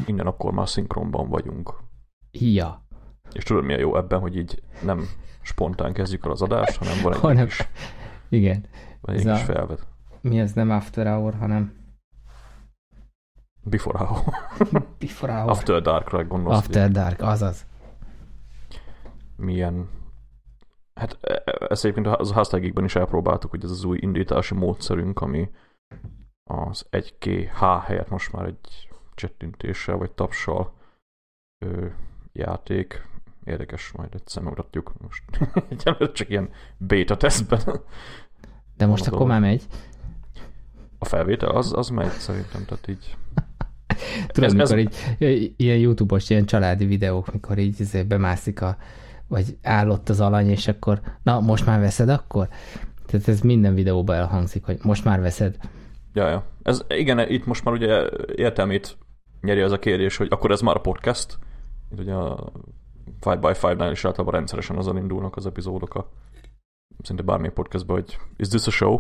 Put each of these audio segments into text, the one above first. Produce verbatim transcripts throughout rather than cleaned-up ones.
innen akkor már szinkronban vagyunk. Ja. És tudod, mi a jó ebben, hogy így nem spontán kezdjük el az adást, hanem van egy hanem, kis, igen. van egy kis felvet. Mi ez nem after hour, hanem Before hour. Before hour. After darkra gondolsz. After dark, azaz. Milyen... Hát ezt egyébként az Hashtag Geekben is elpróbáltuk, hogy ez az új indítási módszerünk, ami az egy ká há helyett most már egy csettintéssel vagy tapssal ö, játék. Érdekes, majd egyszer megmutatjuk. Most egyelőre csak ilyen beta tesztben. De most akkor már megy. A felvétel az, az megy szerintem, tehát így... Tudod, ez, mikor ez... így ilyen YouTube-os, ilyen családi videók, mikor így bemászik a, vagy állott az alany, és akkor, na, most már veszed akkor? Tehát ez minden videóban elhangzik, hogy most már veszed. Ja, ja. Ez, igen, itt most már ugye értelmét nyeri az a kérdés, hogy akkor ez már a podcast. Itt ugye a five by five-nál is általában rendszeresen azon indulnak az epizódok a szinte bármilyen podcastban, hogy is this a show?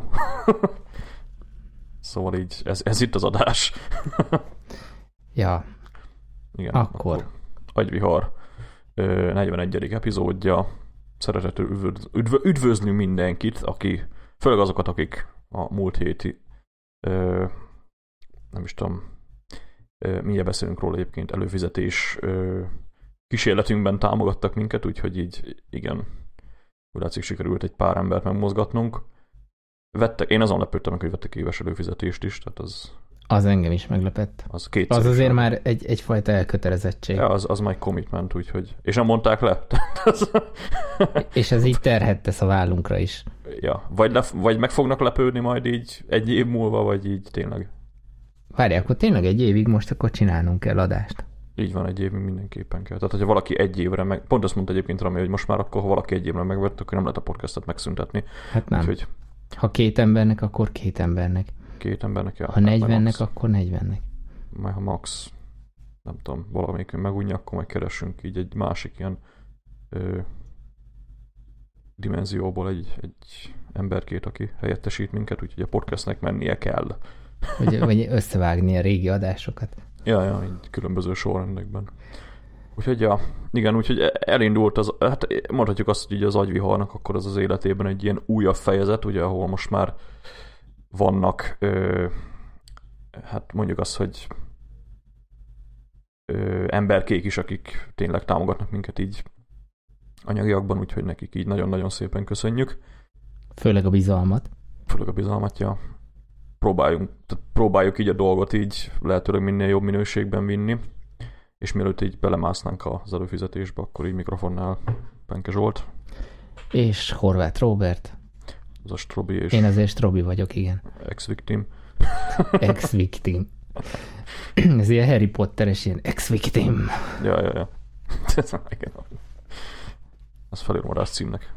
Szóval így, ez, ez itt az adás. Ja. Igen, akkor. akkor Agyvihar negyvenegyedik epizódja. Szeretettel üdvöz, üdv, üdvözlünk mindenkit, aki, főleg azokat, akik a múlt héti ö, nem is tudom, ö, mindjárt beszélünk róla egyébként, előfizetés ö, kísérletünkben támogattak minket, úgyhogy így igen, úgy látszik, sikerült egy pár embert megmozgatnunk. Vettek, én azon lepődtem meg, hogy vettek éves előfizetést is, tehát az... Az engem is meglepett. Az, az azért már egy, egyfajta elkötelezettség. Ja, az, az már egy commitment, úgyhogy... És nem mondták le. És ez így terhet tesz a vállunkra is. Ja, vagy, le, vagy meg fognak lepődni majd így egy év múlva, vagy így tényleg. Várj, akkor tényleg egy évig most akkor csinálnunk kell adást. Így van, egy évig mindenképpen kell. Tehát, hogyha valaki egy évre meg... Pont azt mondta egyébként Rami, hogy most már akkor, ha valaki egy évre megvett, akkor nem lehet a podcastot megszüntetni. Hát nem. Úgyhogy... Ha két embernek, akkor két embernek. Két embernek, ja. Ha negyvennek, akkor negyvennek. Majd ha max, nem tudom, valamelyikön megunja, akkor majd keresünk így egy másik ilyen ö, dimenzióból egy, egy emberkét, aki helyettesít minket, úgyhogy a podcastnek mennie kell. Vagy, vagy összevágni a régi adásokat. Ja, ja, így különböző sorrendekben. Úgyhogy ja, igen, úgyhogy elindult az, hát mondhatjuk azt, hogy így az Agyviharnak akkor az az életében egy ilyen újabb fejezet, ugye, ahol most már vannak, ö, hát mondjuk azt, hogy ö, emberkék is, akik tényleg támogatnak minket így anyagiakban, úgyhogy nekik így nagyon-nagyon szépen köszönjük. Főleg a bizalmat. Főleg a bizalmat, ja. Próbáljunk, tehát próbáljuk így a dolgot így lehetőleg minél jobb minőségben vinni, és mielőtt így belemásznánk az előfizetésbe, akkor így mikrofonnál Penke Zsolt. És Horváth Róbert. Az a Strobi és... Én azért Strobi vagyok, igen. Ex-victim. Ex-victim. Ez ilyen Harry Potter-es ilyen ex-victim. Ja, ja, ja. Igen. Az felírmodás címnek.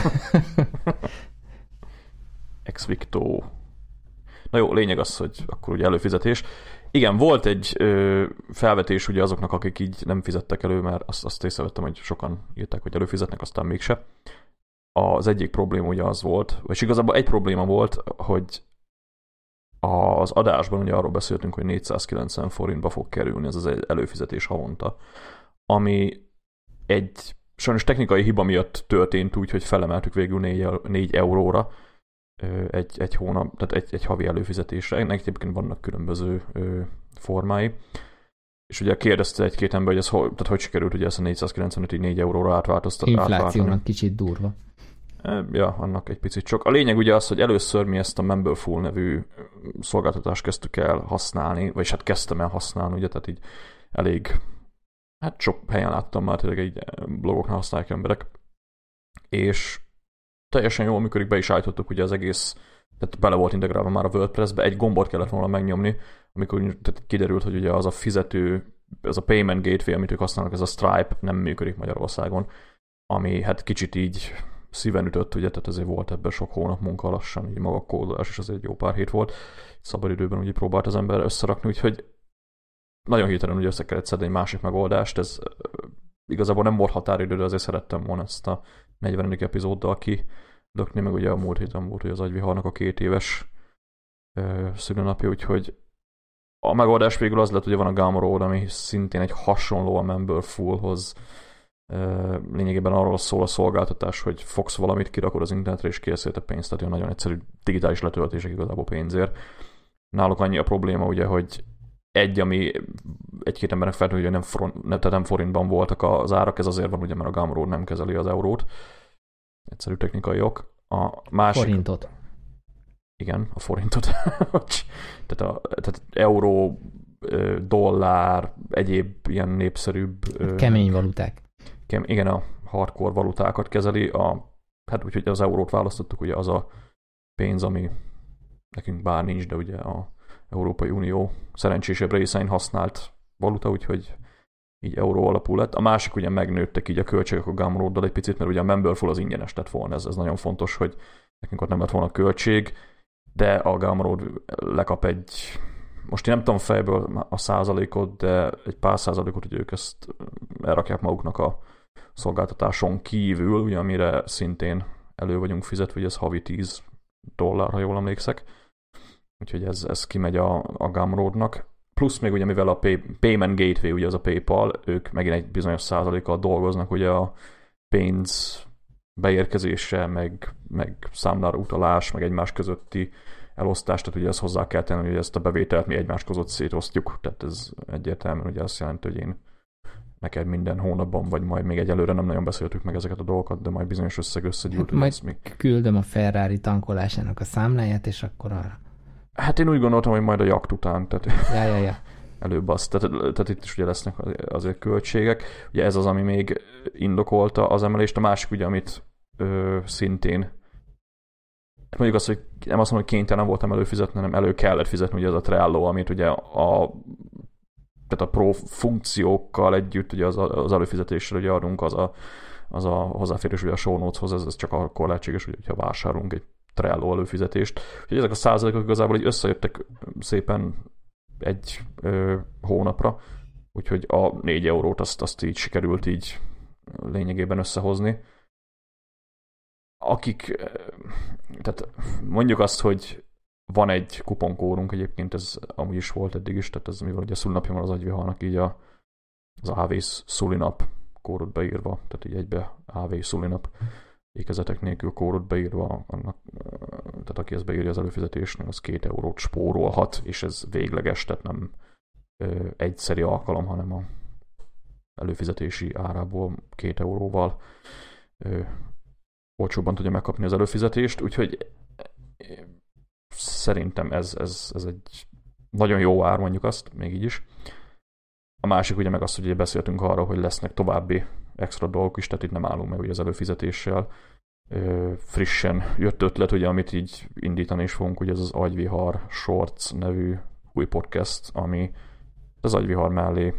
Ex-victó. Na jó, lényeg az, hogy akkor ugye előfizetés. Igen, volt egy ö, felvetés ugye azoknak, akik így nem fizettek elő, mert azt, azt észrevettem, hogy sokan írták, hogy előfizetnek, aztán mégse. Az egyik probléma ugye az volt, vagy igazából egy probléma volt, hogy az adásban ugye arról beszéltünk, hogy négyszázkilencven forintba fog kerülni ez az előfizetés havonta, ami egy sajnos technikai hiba miatt történt úgy, hogy felemeltük végül négy euróra egy, egy hónap, tehát egy, egy havi előfizetésre. Ennek egyébként vannak különböző ö, formái. És ugye kérdezte egy-két ember, hogy ez hogy, tehát hogy sikerült ugye ezt a négyszázkilencvenöt így négy euróra átváltoztatni. Inflációnak kicsit durva. Ja, annak egy picit sok. A lényeg ugye az, hogy először mi ezt a Memberful nevű szolgáltatást kezdtük el használni, vagyis hát kezdtem el használni, ugye, tehát így elég, hát sok helyen láttam már, tényleg egy blogoknál használják emberek. És teljesen jól működik, be is állítottuk ugye az egész, tehát bele volt integrálva már a WordPress-be, egy gombot kellett volna megnyomni, amikor tehát kiderült, hogy ugye az a fizető, az a payment gateway, amit ők használnak, ez a Stripe nem működik Magyarországon, ami hát kicsit így szíven ütött, ugye, tehát ezért volt ebben sok hónap munka lassan, így maga a kódolás, és azért jó pár hét volt. Szabadidőben ugye próbált az ember összerakni, úgyhogy nagyon hirtelen ugye össze kellett szedni egy másik megoldást, ez igazából nem volt határidő, de azért szerettem volna ezt a negyvenedik epizóddal kilökni, meg ugye a múlt héten volt, hogy az Agyviharnak a két éves szülőnapja, úgyhogy A megoldás végül az lett, hogy van a Gumroad, ami szintén egy hasonló a Memberfulhoz. Lényegében arról szól a szolgáltatás, hogy fogsz valamit, kirakod az internetre és kérsz érte pénzt, tehát olyan nagyon egyszerű digitális letöltések igazából pénzért. Náluk annyi a probléma, ugye, hogy egy, ami egy-két embernek feltűnik, hogy nem, front, nem, tehát nem forintban voltak az árak, ez azért van, ugye, mert a Gumroad nem kezeli az eurót. Egyszerű technikai ok. A másik... Forintot. Igen, a forintot. tehát, a, tehát euró, dollár, egyéb ilyen népszerűbb... Kemény valuták. Kem, igen, a hardcore valutákat kezeli. A, hát úgyhogy az eurót választottuk, ugye az a pénz, ami nekünk bár nincs, de ugye a Európai Unió szerencsésebb részein használt valuta, úgyhogy így euró alapú lett. A másik ugye megnőttek így a költségek a Gumroaddal egy picit, mert ugye a Memberful az ingyenes lett volna, ez, ez nagyon fontos, hogy nekünk ott nem lett volna költség, de a Gumroad lekap egy, most én nem tudom fejből a százalékot, de egy pár százalékot, hogy ők ezt elrakják maguknak a szolgáltatáson kívül, ugye, amire szintén elő vagyunk fizetve, hogy ez havi tíz dollár, ha jól emlékszek. Úgyhogy ez, ez kimegy a, a Gumroadnak. Plusz még ugye, mivel a pay, Payment Gateway, ugye az a PayPal, ők megint egy bizonyos százalékkal dolgoznak ugye a pénz beérkezése, meg, meg számlára utalás, meg egymás közötti elosztás, tehát ugye ezt hozzá kell tenni, hogy ezt a bevételt mi egymás között szétosztjuk, tehát ez egyértelműen ugye azt jelenti, hogy én neked minden hónapban, vagy majd még egyelőre nem nagyon beszéltük meg ezeket a dolgokat, de majd bizonyos összeg összegyűlt. Hát majd még... küldöm a Ferrari tankolásának a számláját, és akkor arra. Hát én úgy gondoltam, hogy majd a jakt után, tehát ja, ja, ja. előbb az, tehát, tehát itt is ugye lesznek azért költségek. Ugye ez az, ami még indokolta az emelést, a másik ugye, amit ö, szintén mondjuk azt, hogy nem azt mondom, hogy kénytelen voltam előfizetni, hanem elő kellett fizetni, ugye ez a Trello, amit ugye a, tehát a pro funkciókkal együtt ugye az, az előfizetéssel ugye adunk, az a, az a hozzáférés ugye a show noteshoz, ez, ez csak akkor lehetséges, hogyha vásárolunk egy Trello előfizetést. Úgyhogy ezek a százalékok igazából így összejöttek szépen egy ö, hónapra, úgyhogy a négy eurót azt, azt így sikerült így lényegében összehozni. Akik, tehát mondjuk azt, hogy van egy kuponkórunk, egyébként ez amúgy is volt eddig is, tehát ez mivel ugye a szülinapja van az agyviharnak, így a, az á vé szulinap kódot beírva, tehát így egybe á vé szulinap ékezetek nélkül kódot beírva, annak, tehát aki ezt beírja az előfizetésnél, az két eurót spórolhat, és ez végleges, tehát nem ö, egyszeri alkalom, hanem a előfizetési árából két euróval ö, olcsóbban tudja megkapni az előfizetést, úgyhogy szerintem ez, ez, ez egy nagyon jó ár, mondjuk azt, még így is. A másik ugye meg azt, hogy beszéltünk arra, hogy lesznek további extra dolgok is, tehát itt nem állunk meg ugye az előfizetéssel. Ö, frissen jött ötlet, ugye, amit így indítani is fogunk, ugye ez az Agyvihar Shorts nevű új podcast, ami az Agyvihar mellé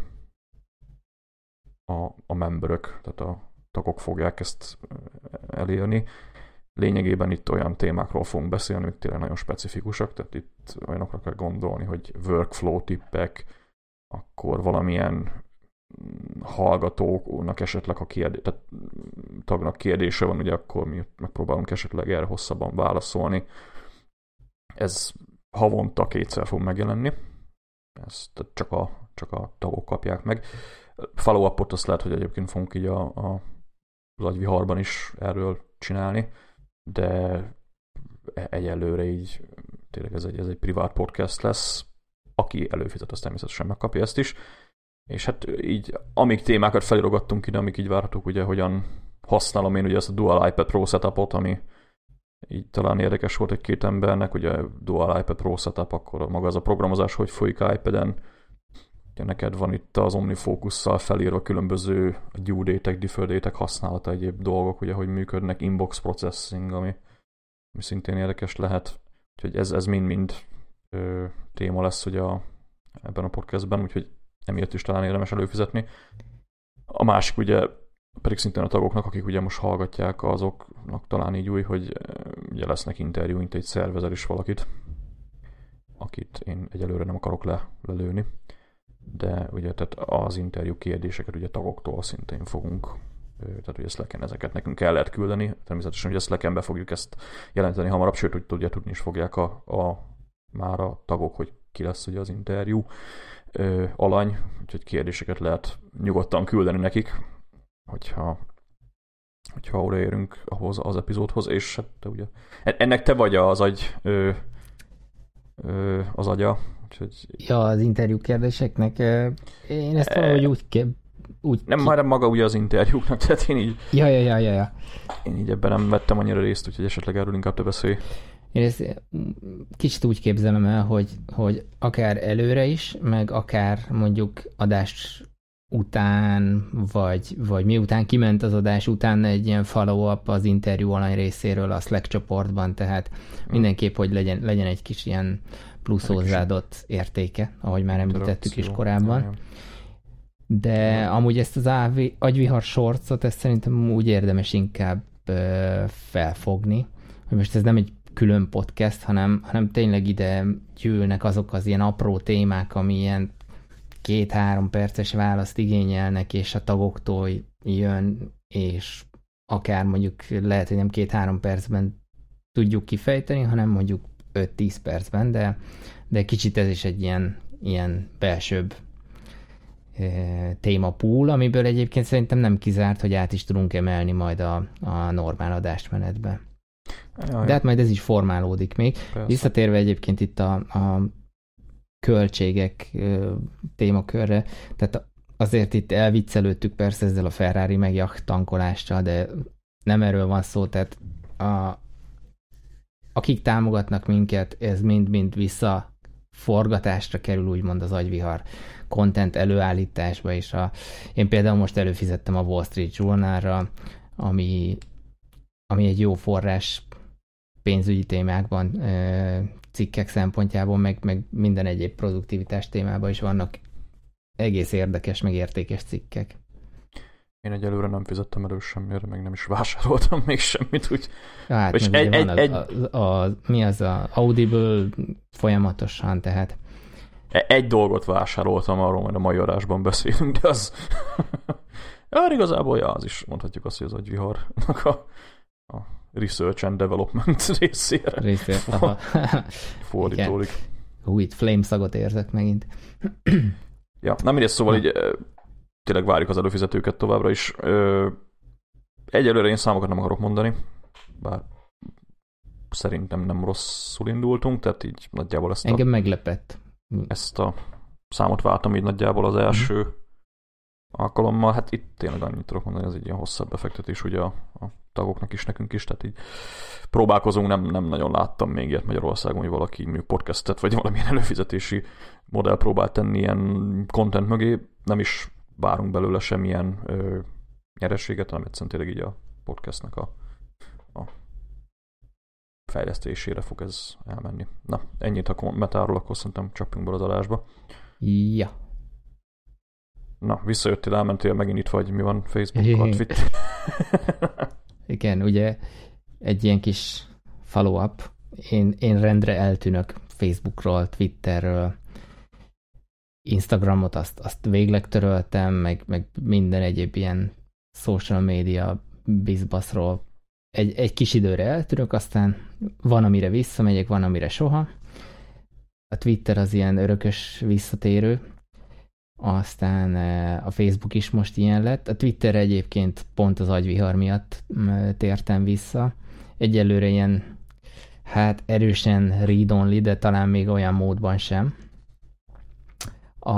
a, a memberök, tehát a tagok fogják ezt elérni. Lényegében itt olyan témákról fogunk beszélni, amik tényleg nagyon specifikusak, tehát itt olyanokra kell gondolni, hogy workflow tippek, akkor valamilyen hallgatóknak esetleg a kérdé- tehát tagnak kérdése van, ugye akkor mi megpróbálunk esetleg erre hosszabban válaszolni. Ez havonta kétszer fog megjelenni, ezt csak a, csak a tagok kapják meg. Follow-upot azt lehet, hogy egyébként fogunk így a, a, az Agyviharban is erről csinálni, de egyelőre így tényleg ez egy, ez egy privát podcast lesz. Aki előfizet, az természetesen megkapja ezt is. És hát így, amíg témákat felirogattunk ide, amik így várhatók, ugye, hogyan használom én ugye ezt a Dual iPad Pro setupot, ami így talán érdekes volt egy-két embernek, ugye Dual iPad Pro setup, akkor maga az a programozás, hogy folyik iPad-en. Ugye neked van itt az OmniFocus-szal felírva különböző due date-ek, defer date-ek használata, egyéb dolgok, ugye, hogy működnek, inbox processing, ami, ami szintén érdekes lehet. Úgyhogy ez, ez mind-mind ö, téma lesz ugye a, ebben a podcastben, úgyhogy emiatt is talán érdemes előfizetni. A másik ugye pedig szintén a tagoknak, akik ugye most hallgatják, azoknak talán így új, hogy ugye lesznek interjú, mint egy szervezer is valakit, akit én egyelőre nem akarok le, lelőni, de ugye tehát az interjú kérdéseket ugye tagoktól szintén fogunk, tehát ugye Slacken ezeket nekünk el lehet küldeni, természetesen ugye Slackenbe fogjuk ezt jelenteni hamarabb, sőt, hogy tudja, tudni is fogják a, a már a tagok, hogy ki lesz ugye az interjú ö, alany, úgyhogy kérdéseket lehet nyugodtan küldeni nekik, hogyha, hogyha odaérünk ahhoz az epizódhoz, és hát te ugye, ennek te vagy az agy, ö, ö, az agya, úgyhogy... Ja, az interjú kérdéseknek, én ezt valahogy úgy kép... Úgy nem ki... már maga ugye az interjúknak, tehát én így... Ja, ja, ja, ja, ja. Én így ebben nem vettem annyira részt, úgyhogy esetleg erről inkább te beszélj. Én ezt kicsit úgy képzelem el, hogy, hogy akár előre is, meg akár mondjuk adás után, vagy, vagy miután kiment az adás után egy ilyen follow-up az interjú alany részéről a Slack csoportban, tehát mindenképp, hogy legyen, legyen egy kis ilyen plusz hozzáadott értéke, ahogy már említettük is korábban. De amúgy ezt az agyvihar shortsot, ezt szerintem úgy érdemes inkább ö, felfogni, hogy most ez nem egy külön podcast, hanem, hanem tényleg ide gyűlnek azok az ilyen apró témák, ami ilyen két-három perces választ igényelnek, és a tagoktól jön, és akár mondjuk lehet, hogy nem két-három percben tudjuk kifejteni, hanem mondjuk öt-tíz percben, de, de kicsit ez is egy ilyen, ilyen belsőbb e, témapool, amiből egyébként szerintem nem kizárt, hogy át is tudunk emelni majd a, a normál adásmenetbe. Jaj. De hát majd ez is formálódik még. Persze. Visszatérve egyébként itt a, a költségek ö, témakörre, tehát azért itt elviccelődtük persze ezzel a Ferrari meg jacht tankolással, de nem erről van szó, tehát a, akik támogatnak minket, ez mind-mind vissza forgatásra kerül, úgymond az agyvihar content előállításba, és a, én például most előfizettem a Wall Street Journalra, ami, ami egy jó forrás pénzügyi témákban, cikkek szempontjából, meg, meg minden egyéb produktivitás témában is vannak egész érdekes, meg értékes cikkek. Én egyelőre nem fizettem elő semmire, meg nem is vásároltam még semmit, úgy. Ja, hát és egy, egy, van egy, az, a, a, a, mi az a Audible folyamatosan, tehát egy dolgot vásároltam, arról majd a mai adásban beszélünk, de az ja, igazából ja, az is mondhatjuk azt, hogy az agyviharnak a, a research and development részére részére. fordítódik. Hú, itt flame szagot érzek megint. Ja, nem mindegy, szóval így tényleg várjuk az előfizetőket továbbra is. Egyelőre én számokat nem akarok mondani, bár szerintem nem rosszul indultunk, tehát így nagyjából ezt a, engem meglepett. ezt a számot váltam így nagyjából az első mm. alkalommal. Hát itt tényleg annyit tudok mondani, ez egy ilyen hosszabb befektetés ugye a, a tagoknak is, nekünk is, tehát így próbálkozunk, nem, nem nagyon láttam még ilyet Magyarországon, hogy valaki mondjuk podcastet, vagy valamilyen előfizetési modell próbál tenni ilyen content mögé, nem is várunk belőle semmilyen ö, nyerességet, hanem egyszerűen tényleg így a podcastnek a, a fejlesztésére fog ez elmenni. Na, ennyit a metáról, akkor szerintem csapjunk bele az adásba. Ja. Na, visszajöttél, elmentél, megint itt vagy, mi van Facebookon, Twitter? Igen, ugye egy ilyen kis follow-up. Én, én rendre eltűnök Facebookról, Twitterről, Instagramot azt, azt végleg töröltem, meg, meg minden egyéb ilyen social media bizbaszról. Egy, egy kis időre eltűnök, aztán van, amire visszamegyek, van, amire soha. A Twitter az ilyen örökös visszatérő, aztán a Facebook is most ilyen lett. A Twitter egyébként pont az agyvihar miatt tértem vissza. Egyelőre ilyen, hát erősen read-only, de talán még olyan módban sem. A,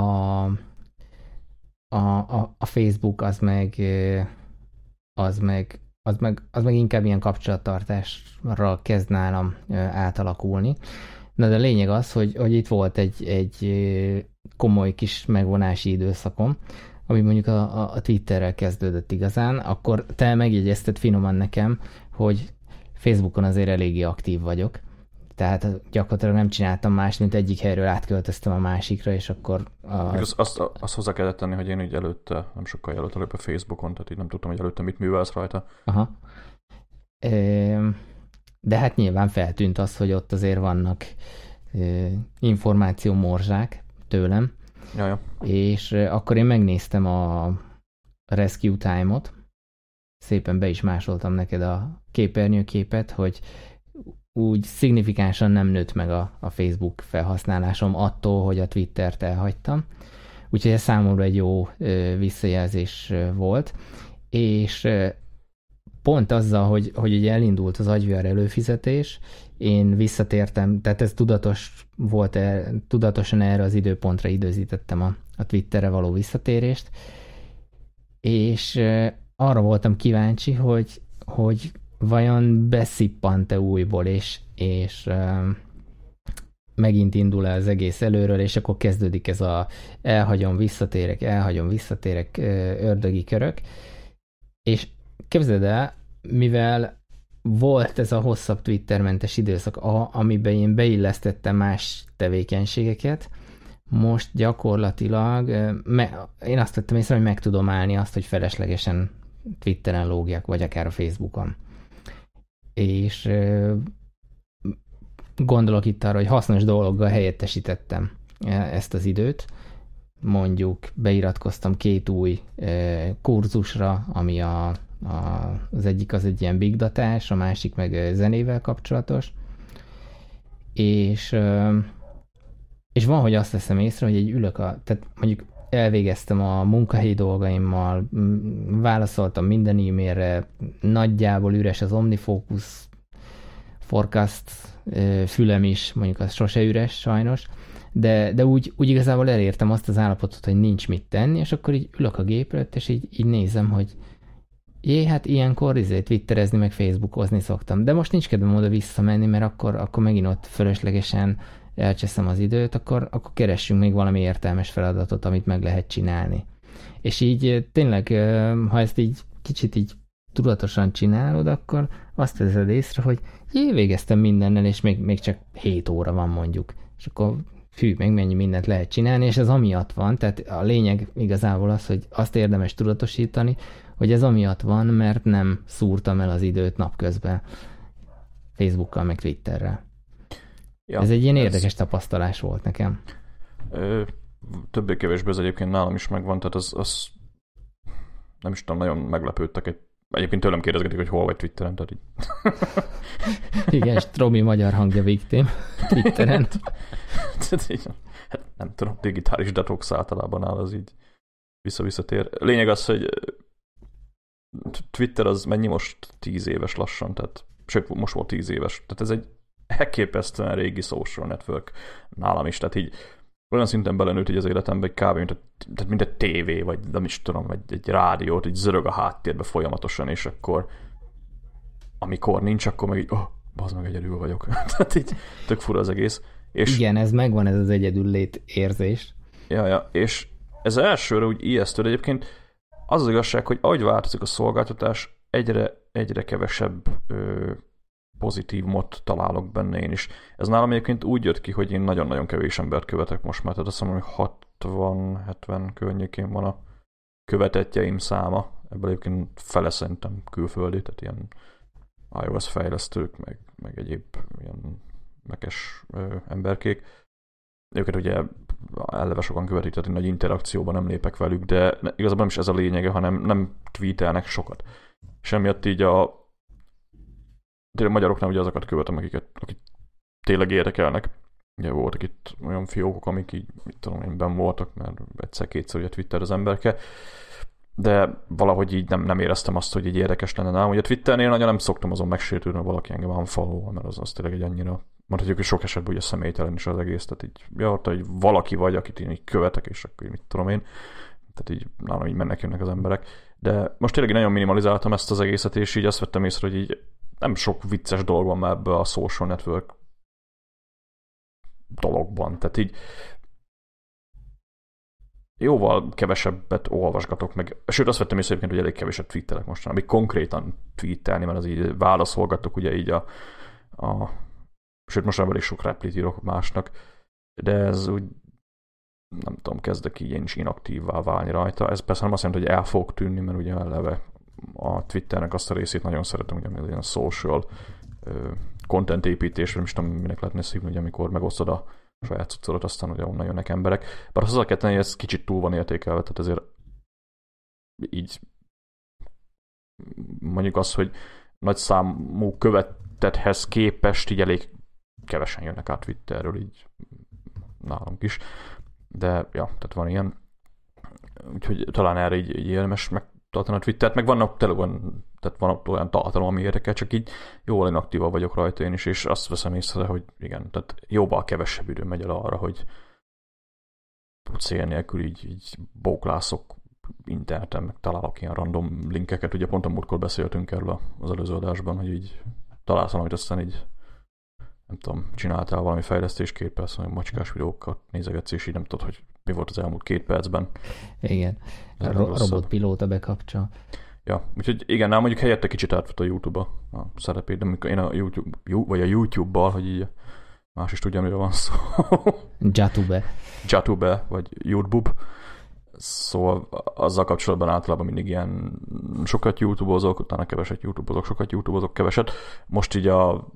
a, a, a Facebook az meg, az meg, az meg, az meg inkább ilyen kapcsolattartásra kezd nálam átalakulni. Na de lényeg az, hogy, hogy itt volt egy, egy komoly kis megvonási időszakom, ami mondjuk a, a Twitterrel kezdődött igazán, akkor te megjegyezted finoman nekem, hogy Facebookon azért eléggé aktív vagyok. Tehát gyakorlatilag nem csináltam más, mint egyik helyről átköltöztem a másikra, és akkor... A... Azt, azt, azt hozzá kellett tenni, hogy én így előtte, nem sokkal jelölt előbb a Facebookon, tehát így nem tudtam, hogy előtte mit művelsz rajta. Aha. De hát nyilván feltűnt az, hogy ott azért vannak információ morzsák tőlem, Jaja. és akkor én megnéztem a Rescue Time-ot, szépen be is másoltam neked a képernyőképet, hogy úgy szignifikánsan nem nőtt meg a, a Facebook felhasználásom attól, hogy a Twittert elhagytam. Úgyhogy ez számomra egy jó ö, visszajelzés ö, volt. És ö, pont azzal, hogy, hogy ugye elindult az agyver előfizetés, én visszatértem, tehát ez tudatos volt, tudatosan erre az időpontra időzítettem a, a Twitterre való visszatérést, és arra voltam kíváncsi, hogy, hogy vajon beszippant-e újból, és, és megint indul el az egész előről, és akkor kezdődik ez a elhagyom, visszatérek, elhagyom, visszatérek ördögi körök, és képzeld el, mivel volt ez a hosszabb Twittermentes időszak, amiben én beillesztettem más tevékenységeket, most gyakorlatilag me, én azt vettem észre, hogy meg tudom állni azt, hogy feleslegesen Twitteren lógjak, vagy akár a Facebookon. És gondolok itt arra, hogy hasznos dologgal helyettesítettem ezt az időt. Mondjuk beiratkoztam két új kurzusra, ami a A, az egyik az egy ilyen big datás, a másik meg zenével kapcsolatos, és, és van, hogy azt veszem észre, hogy egy ülök, a, tehát mondjuk elvégeztem a munkahelyi dolgaimmal, válaszoltam minden e-mailre, nagyjából üres az OmniFocus Forecast fülem is, mondjuk az sose üres sajnos, de, de úgy, úgy igazából elértem azt az állapotot, hogy nincs mit tenni, és akkor így ülök a gép előtt, és így, így nézem, hogy jé, hát ilyenkor izé twitterezni, meg facebookozni szoktam. De most nincs kedvem oda visszamenni, mert akkor, akkor megint ott fölöslegesen elcseszem az időt, akkor, akkor keressünk még valami értelmes feladatot, amit meg lehet csinálni. És így tényleg, ha ezt így kicsit így tudatosan csinálod, akkor azt veszed észre, hogy jé, végeztem mindennel, és még, még csak hét óra van mondjuk. És akkor fű, meg mennyi mindent lehet csinálni, és ez amiatt van, tehát a lényeg igazából az, hogy azt érdemes tudatosítani, hogy ez amiatt van, mert nem szúrtam el az időt napközben Facebookkal, meg Twitterrel. Ja, ez egy ilyen ez... érdekes tapasztalás volt nekem. Ö, többé-kevésbé ez egyébként nálam is megvan, tehát az, az nem is tudom, nagyon meglepődtek. Egy... Egyébként tőlem kérdezgetik, hogy hol vagy Twitteren, tehát így... Igen, Stromi magyar hangja victim Twitteren. Hát nem tudom, digitális detox általában áll az így vissza-visszatér. Lényeg az, hogy Twitter az mennyi most tíz éves lassan, tehát sőt, most volt tíz éves. Tehát ez egy elképesztően régi social network nálam is, tehát így olyan szinten belenőtt így az életembe, hogy kb. Mint, a, tehát mint egy tévé, vagy nem is tudom, vagy egy rádiót, így zörög a háttérbe folyamatosan, és akkor amikor nincs, akkor meg így, oh, bazd meg, egyedül vagyok. Tehát így tök fura az egész. És, igen, ez megvan, ez az egyedül lét érzés. Ja, ja, és ez elsőre úgy ijesztő, de egyébként az az igazság, hogy ahogy változik a szolgáltatás, egyre, egyre kevesebb ö, pozitívumot találok benne én is. Ez nálam egyébként úgy jött ki, hogy én nagyon-nagyon kevés embert követek most már, tehát azt mondom, hogy hatvan-hetven környékén van a követettjeim száma. Ebből egyébként fele szerintem külföldi, tehát ilyen iOS fejlesztők, meg, meg egyéb ilyen mekes ö, emberkék. Őket ugye eleve sokan követik, tehát nagy interakcióban nem lépek velük, de igazából nem is ez a lényege, hanem nem tweetelnek sokat. És emiatt így a tényleg magyaroknál ugye azokat követem, akiket, akik tényleg érdekelnek. Ugye voltak itt olyan fiókok, amik így, mit tudom én, benn voltak, mert egyszer-kétszer ugye Twitter az emberke, de valahogy így nem, nem éreztem azt, hogy így érdekes lenne nálam. Ugye Twitternél nagyon nem szoktam azon megsértődni, hogy valaki engem unfollow, mert az, az tényleg egy annyira, mondhatjuk, hogy sok esetben ugye személytelen is az egész, tehát így, ja, hogy valaki vagy, akit én így követek, és akkor így mit tudom én, tehát így nálam így mennek jönnek az emberek. De most tényleg nagyon minimalizáltam ezt az egészet, és így azt vettem észre, hogy így nem sok vicces dolog van már ebbe a social network dologban. Tehát így jóval kevesebbet olvasgatok meg. Sőt, azt vettem észre egyébként, hogy elég keveset tweetelek mostan, amik konkrétan tweetelni, mert az így válaszolgatok ugye így a, a sőt, most elég sok replit írok másnak, de ez úgy nem tudom, kezdek így én is inaktívvá válni rajta. Ez persze nem azt jelenti, hogy el fog tűnni, mert ugye eleve a Twitternek azt a részét nagyon szeretem, ugye ami ilyen social uh, content építés, nem is tudom, minek lehetne szívni, ugye amikor megosztod a saját cuccodat, aztán ugye onnan jönnek emberek. Bár az a ketten, hogy ez kicsit túl van értékelve, tehát ezért így mondjuk az, hogy nagy számú követethez képest így elég kevesen jönnek át Twitterről, így nálunk is. De ja, tehát van ilyen. Úgyhogy talán erre így, így érdemes megtartani a Twittert, meg vannak tényleg van, tehát van olyan tartalom, ami érdekel, csak így jól én aktíva vagyok rajta én is, és azt veszem észre, hogy igen, tehát jóval kevesebb idő megy el arra, hogy cél nélkül így, így bóklászok interneten, meg találok ilyen random linkeket, ugye pont a múltkor beszéltünk erről az előző adásban, hogy így találsz valamit, aztán így nem tudom, csináltál valami fejlesztés két perc, olyan macskás videókat nézegetsz, és így nem tudod, hogy mi volt az elmúlt két percben. Igen, a ro- robotpilóta bekapcsol. Ja, úgyhogy igen, nem mondjuk helyette kicsit átvett a YouTube-ba a szerepét, de amikor én a YouTube, vagy a YouTube-bal, hogy így más is tudja, miről van szó. Jatube. Jatube, vagy YouTube. Szóval azzal kapcsolatban általában mindig ilyen sokat YouTube-ozok, utána keveset YouTube-ozok, sokat YouTube-ozok, keveset. Most így a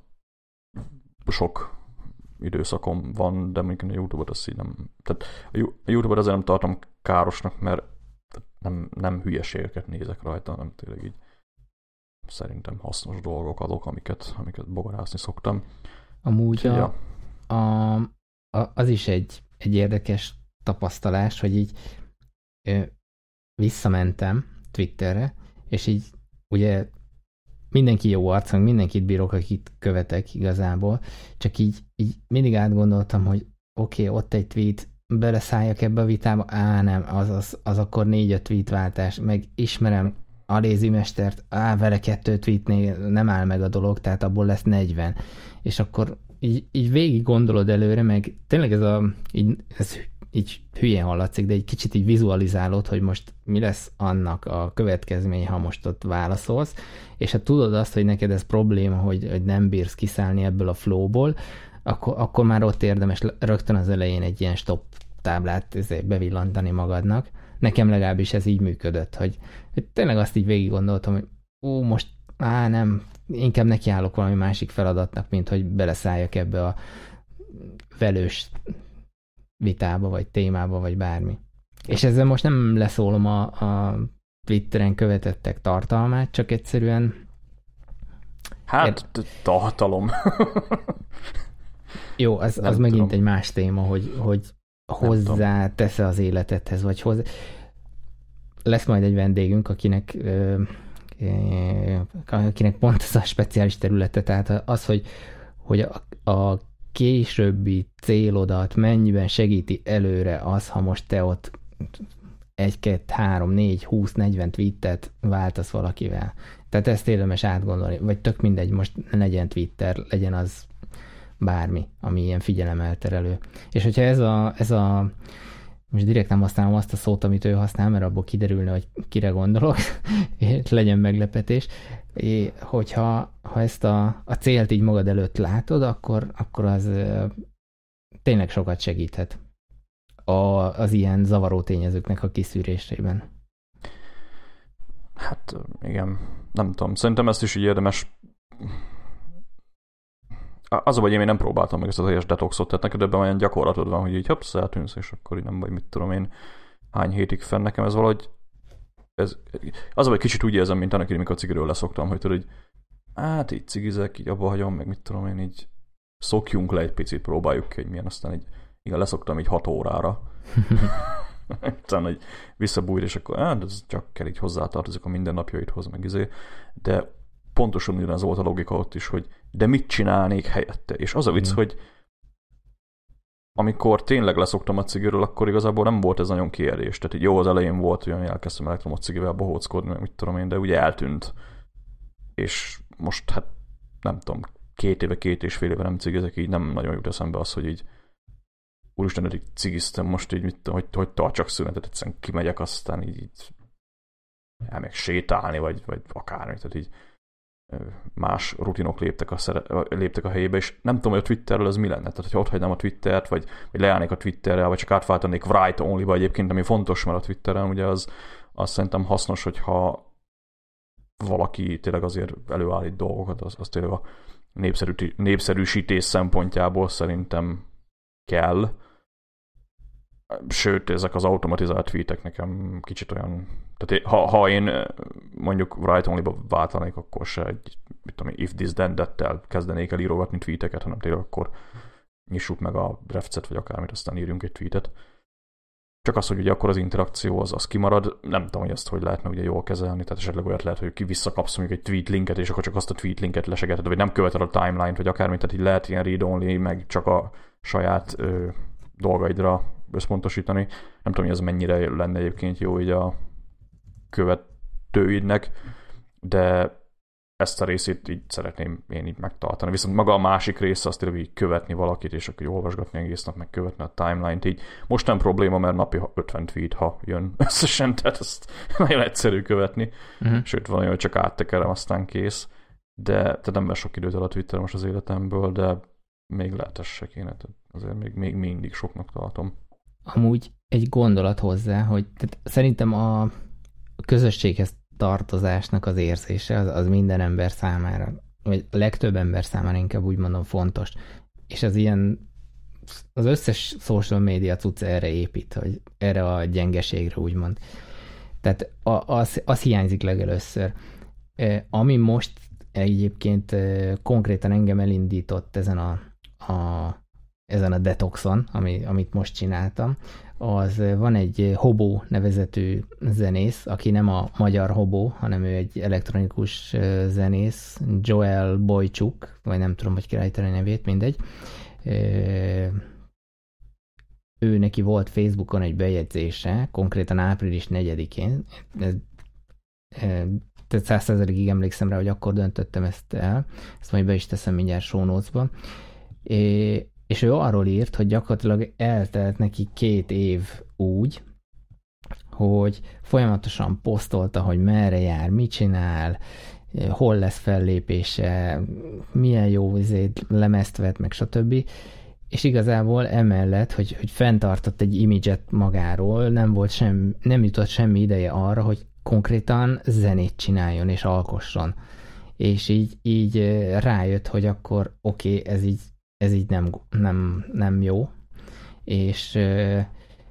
sok időszakom van, de mondjuk a YouTube-ot azt így nem... Tehát a YouTube-ot azért nem tartom károsnak, mert nem, nem hülyeségeket nézek rajta, nem tényleg így szerintem hasznos dolgok adok, amiket, amiket bogarászni szoktam. Amúgy a, a, a, az is egy, egy érdekes tapasztalás, hogy így ö, visszamentem Twitterre, és így ugye mindenki jó arc, meg mindenkit bírok, akit követek igazából, csak így, így mindig átgondoltam, hogy oké, okay, ott egy tweet, beleszálljak ebbe a vitába, á nem, az, az, az akkor négy-öt tweetváltás, meg ismerem Alézi mestert, á, vele kettő tweetnél nem áll meg a dolog, tehát abból lesz negyven. És akkor így, így végig gondolod előre, meg tényleg ez a, így, ez így hülyén hallatszik, de egy kicsit így vizualizálod, hogy most mi lesz annak a következmény, ha most ott válaszolsz, és ha tudod azt, hogy neked ez probléma, hogy, hogy nem bírsz kiszállni ebből a flowból, akkor, akkor már ott érdemes rögtön az elején egy ilyen stop táblát bevillantani magadnak. Nekem legalábbis ez így működött, hogy, hogy tényleg azt így végig gondoltam, hogy ú, most á, nem, inkább nekiállok valami másik feladatnak, mint hogy beleszálljak ebbe a velős vitába, vagy témába, vagy bármi. És ezzel most nem leszólom a, a Twitteren követettek tartalmát, csak egyszerűen hát, ér... tartalom. Jó, az, az megint egy más téma, hogy, hogy hozzá tesz-e az életedhez, vagy hozzá... Lesz majd egy vendégünk, akinek ö, ö, akinek pont ez a speciális területe, tehát az, hogy, hogy a, a későbbi célodat mennyiben segíti előre az, ha most te ott egy, két, három, négy, húsz, negyven tweetet váltasz valakivel. Tehát ezt érdemes átgondolni, vagy tök mindegy, most legyen Twitter, legyen az bármi, ami ilyen figyelemelterelő. És hogyha ez a, ez a most direkt nem használom azt a szót, amit ő használ, mert abból kiderülne, hogy kire gondolok, és legyen meglepetés. É, hogyha ha ezt a, a célt így magad előtt látod, akkor, akkor az e, tényleg sokat segíthet a, az ilyen zavaró tényezőknek a kiszűrésében. Hát igen, nem tudom. Szerintem ezt is így érdemes. Az a vagy, én még nem próbáltam meg ezt az teljes detoxot, tehát neked ebben olyan gyakorlatod van, hogy így hopsz, eltűnsz, és akkor így nem vagy, mit tudom én, hány hétig fenn. Nekem ez valahogy, ez, az a vagy kicsit úgy érzem, mint annak, amikor cigiről leszoktam, hogy tudod, hogy hát így cigizek, így abba hagyom, meg mit tudom én, így szokjunk le egy picit, próbáljuk ki, hogy milyen, aztán így, igen, leszoktam így hat órára. Aztán így visszabújt, és akkor hát, ez csak kell így hozzátartozik a mindennapjaidhoz, meg izé, de pontosan ugyanaz volt a logika ott is, hogy de mit csinálnék helyette? És az a vicc, mm. hogy amikor tényleg leszoktam a cigiről, akkor igazából nem volt ez nagyon kérdés. Tehát így jó, az elején volt, hogy elkezdtem elektromos cigivel bohóckodni, meg mit tudom én, de ugye eltűnt. És most hát nem tudom, két éve, két és fél éve nem cigizek, így nem nagyon jut eszembe az, hogy így úristen, eddig cigiztem, most így mit tudom, hogy, hogy tartsak szünetet, egyszerűen kimegyek, aztán így, így elmegyek sétálni, vagy, vagy akármi, tehát így más rutinok léptek a, szere- léptek a helyébe, és nem tudom, hogy a Twitterről ez mi lenne. Tehát, hogyha ott hagynám a Twittert, vagy, vagy leállnék a Twitterrel, vagy csak átváltanék write only-ba egyébként, ami fontos, mert a Twitteren ugye az, az szerintem hasznos, hogyha valaki tényleg azért előállít dolgokat, az, az tényleg a népszerű, népszerűsítés szempontjából szerintem kell. Sőt, ezek az automatizált tweetek nekem kicsit olyan... Tehát ha, ha én mondjuk write only-ba váltanék, akkor se egy mit tudom, if this then that-tel kezdenék el írogatni tweeteket, hanem tényleg akkor nyissuk meg a refcet, vagy akármit, aztán írjunk egy tweetet. Csak az, hogy ugye akkor az interakció az, az kimarad, nem tudom, hogy ezt hogy lehetne ugye jól kezelni, tehát esetleg olyat lehet, hogy ki visszakapsz mondjuk egy tweet linket, és akkor csak azt a tweet linket lesegeted, vagy nem követed a timeline-t, vagy akármit, tehát így lehet ilyen read-only, meg csak a saját ö, dolgaidra összpontosítani. Nem tudom, hogy ez mennyire lenne egyébként jó így a követőidnek, de ezt a részét így szeretném én így megtartani. Viszont maga a másik része azt tényleg így követni valakit, és akkor olvasgatni egész nap, meg követni a timeline-t így. Most nem probléma, mert napi ötven tweet, ha jön összesen, tehát ezt nagyon egyszerű követni. Uh-huh. Sőt, van olyan, hogy csak áttekerem, aztán kész. De tehát nem sok időt el a Twitter most az életemből, de még lehet ez se kéne. Tehát azért még, még mindig soknak tartom. Amúgy egy gondolat hozzá, hogy tehát szerintem a közösséghez tartozásnak az érzése az, az minden ember számára, vagy a legtöbb ember számára inkább úgy mondom fontos. És az ilyen, az összes social media cucc erre épít, hogy erre a gyengeségre úgymond. Tehát az, az hiányzik legelőször. Ami most egyébként konkrétan engem elindított ezen a, a, ezen a detoxon, ami, amit most csináltam, az van egy Hobo nevezetű zenész, aki nem a magyar Hobo, hanem ő egy elektronikus zenész, Joel Boychuk, vagy nem tudom, hogy királyítani a nevét, mindegy. Ő neki volt Facebookon egy bejegyzése, konkrétan április negyedikén, tehát száz százalékig emlékszem rá, hogy akkor döntöttem ezt el, ezt majd be is teszem mindjárt show notes-ba. És ő arról írt, hogy gyakorlatilag eltelt neki két év úgy, hogy folyamatosan posztolta, hogy merre jár, mit csinál, hol lesz fellépése, milyen jó izét, lemezt vett, meg stb. És igazából emellett, hogy, hogy fenntartott egy imidzset magáról, nem volt sem, nem jutott semmi ideje arra, hogy konkrétan zenét csináljon és alkosson. És így, így rájött, hogy akkor oké, okay, ez így ez így nem, nem, nem jó, és euh,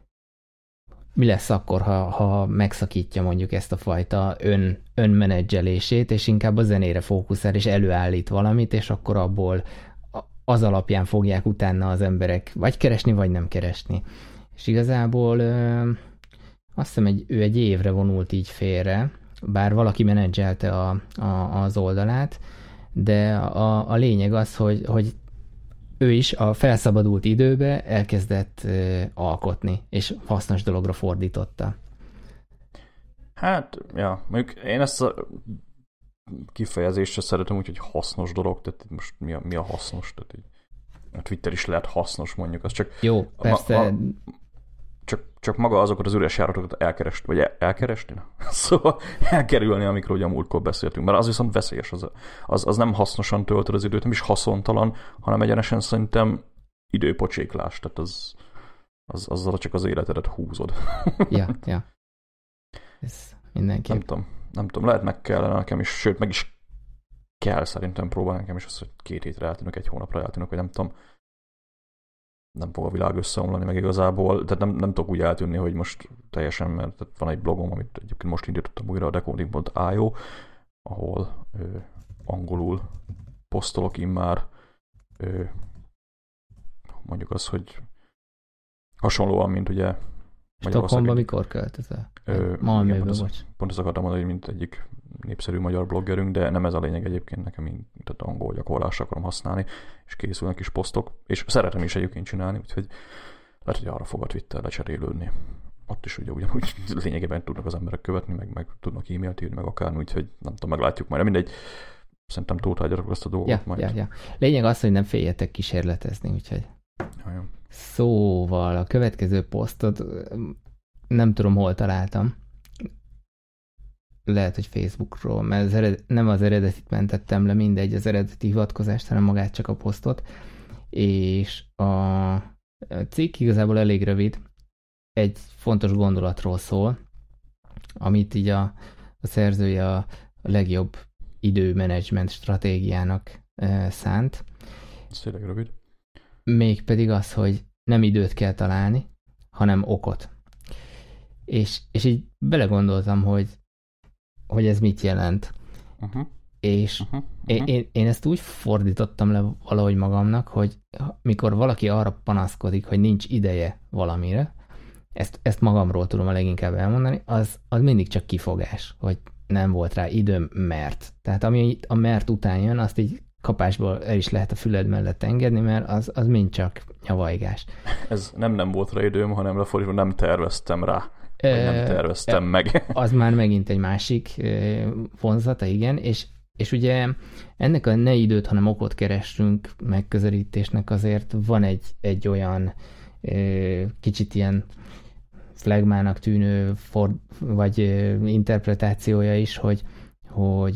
mi lesz akkor, ha, ha megszakítja mondjuk ezt a fajta ön, önmenedzselését, és inkább a zenére fókuszál, és előállít valamit, és akkor abból az alapján fogják utána az emberek vagy keresni, vagy nem keresni. És igazából euh, azt hiszem, egy, ő egy évre vonult így félre, bár valaki menedzselte a, a, az oldalát, de a, a lényeg az, hogy, hogy ő is a felszabadult időbe elkezdett uh, alkotni, és hasznos dologra fordította. Hát, ja, mondjuk én ezt a kifejezésre szeretem úgy, hogy hasznos dolog, tehát most mi a, mi a hasznos? Tehát így, a Twitter is lehet hasznos, mondjuk, az csak... Jó, persze... A, a, csak, csak maga azokat az üres járatokat elkerest, vagy el, elkeresni? Szóval elkerülni, amikről ugye a múltkor beszéltünk, mert az viszont veszélyes, az, az, az nem hasznosan töltöd az időt, nem is haszontalan, hanem egyenesen szerintem időpocséklás, tehát az, az, azzal csak az életedet húzod. Ja, ja. Ez mindenképp. Nem tudom, nem tudom, lehet meg kellene nekem is, sőt meg is kell szerintem próbálni nekem is azt, hogy két hétre eltűnök, egy hónapra eltűnök, vagy nem tudom, nem fog a világ összeomlani meg igazából, tehát nem, nem tudok úgy eltűnni, hogy most teljesen, mert tehát van egy blogom, amit egyébként most indítottam újra, a decoding pont i o, ahol ö, angolul posztolok immár, ö, mondjuk az, hogy hasonlóan, mint ugye Stockholmba mikor költözel? Malmöbe, bocs. Pont ezt akartam mondani, hogy mint egyik népszerű magyar bloggerünk, de nem ez a lényeg egyébként, nekem így, tehát angol gyakorlásra akarom használni, és készülnek is posztok, és szeretem is egyébként csinálni, úgyhogy lehet, hogy arra fog a Twitter lecserélődni. Ott is ugye ugyanúgy lényegében tudnak az emberek követni, meg, meg tudnak e-mailt írni, meg akármi, úgyhogy nem tudom, meglátjuk majd. Mindegy, szerintem túltárgyalok ezt a dolgot ja, majd. Ja, ja. Lényeg az, hogy nem féljetek kísérletezni, úgyhogy... Ja, ja. Szóval a következő posztot nem tudom, hol találtam. Lehet, hogy Facebookról, mert az ered- nem az eredetit mentettem le, mindegy, az eredeti hivatkozást, hanem magát csak a posztot. És a cikk igazából elég rövid. Egy fontos gondolatról szól, amit így a, a szerzője a legjobb időmenedzsment stratégiának e, szánt. Ez tényleg rövid. Mégpedig az, hogy nem időt kell találni, hanem okot. És, és így belegondoltam, hogy, hogy ez mit jelent. Uh-huh. És uh-huh, uh-huh. Én, én ezt úgy fordítottam le valahogy magamnak, hogy mikor valaki arra panaszkodik, hogy nincs ideje valamire, ezt, ezt magamról tudom a leginkább elmondani, az, az mindig csak kifogás, hogy nem volt rá időm, mert. Tehát ami a mert után jön, azt így kapásból el is lehet a füled mellett engedni, mert az, az mind csak nyavajgás. Ez nem nem volt rá időm, hanem lefordítva nem terveztem rá. Vagy nem terveztem e, meg. Az már megint egy másik vonzata, igen, és, és ugye ennek a ne időt, hanem okot keressünk megközelítésnek azért van egy, egy olyan kicsit ilyen flagmának tűnő for, vagy interpretációja is, hogy, hogy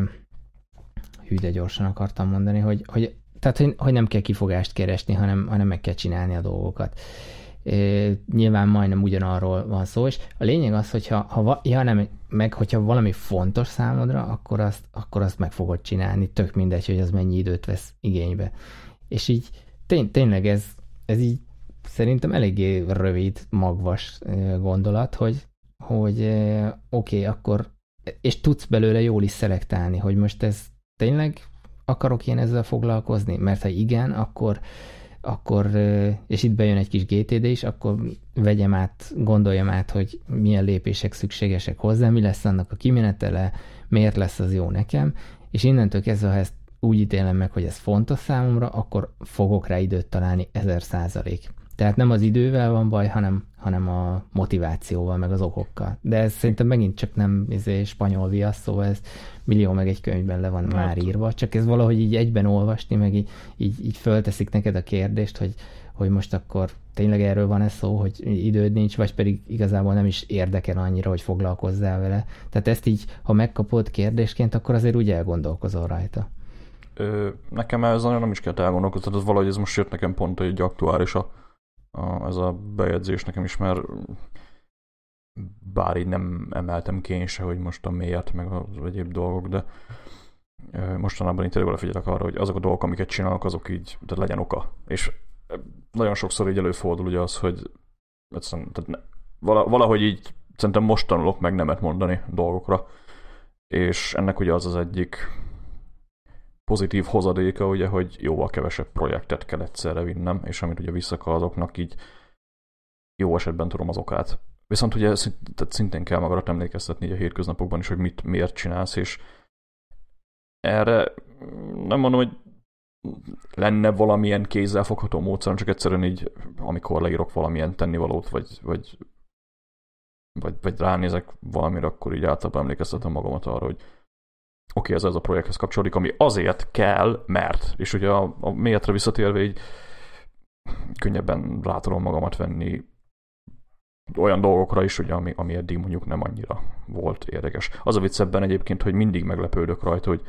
hű, de gyorsan akartam mondani, hogy, hogy, tehát, hogy, hogy nem kell kifogást keresni, hanem, hanem meg kell csinálni a dolgokat. E, nyilván majdnem ugyanarról van szó, és a lényeg az, hogyha ha, ja, nem, meg hogyha valami fontos számodra, akkor azt, akkor azt meg fogod csinálni, tök mindegy, hogy az mennyi időt vesz igénybe. És így tény, tényleg ez, ez így szerintem eléggé rövid, magvas gondolat, hogy, hogy oké, okay, akkor és tudsz belőle jól is szelektálni, hogy most ez tényleg akarok én ezzel foglalkozni? Mert ha igen, akkor, akkor és itt bejön egy kis gé té dé is, akkor vegyem át, gondoljam át, hogy milyen lépések szükségesek hozzá, mi lesz annak a kimenetele, miért lesz az jó nekem, és innentől kezdve, ha ezt úgy ítélem meg, hogy ez fontos számomra, akkor fogok rá időt találni ezer százalék. Tehát nem az idővel van baj, hanem, hanem a motivációval, meg az okokkal. De ez szerintem megint csak nem izé, spanyol viasz, szóval ez millió meg egy könyvben le van hát. már írva, csak ez valahogy így egyben olvasni, meg így, így, így fölteszik neked a kérdést, hogy, hogy most akkor tényleg erről van ez szó, hogy időd nincs, vagy pedig igazából nem is érdekel annyira, hogy foglalkozzál vele. Tehát ezt így, ha megkapod kérdésként, akkor azért úgy elgondolkozol rajta. Ö, nekem ez nagyon nem is kell elgondolkozni, tehát ez valahogy ez most jött nekem pont egy aktuális a A, ez a bejegyzés nekem is, mert bár így nem emeltem ki én se, hogy most a miért, meg az egyéb dolgok, de mostanában így tényleg odafigyelek arra, hogy azok a dolgok, amiket csinálok, azok így, tehát legyen oka. És nagyon sokszor így előfordul ugye az, hogy tehát valahogy így szerintem most tanulok meg nemet mondani dolgokra, és ennek ugye az az egyik pozitív hozadéka, ugye, hogy jóval kevesebb projektet kell egyszerre vinnem, és amit ugye visszak azoknak így jó esetben tudom az okát. Viszont ugye tehát szintén kell magadat emlékeztetni a hétköznapokban is, hogy mit, miért csinálsz, és erre nem mondom, hogy lenne valamilyen kézzelfogható módszer, csak egyszerűen így, amikor leírok valamilyen tennivalót, vagy, vagy, vagy, vagy ránézek valamire, akkor így általában emlékeztetem magamat arra, hogy oké, okay, ez, ez a projekthez kapcsolódik, ami azért kell, mert. És ugye a, a miértre visszatérve így könnyebben rá tudom magamat venni olyan dolgokra is, ugye, ami, ami eddig mondjuk nem annyira volt érdekes. Az a vicc ebben egyébként, hogy mindig meglepődök rajta, hogy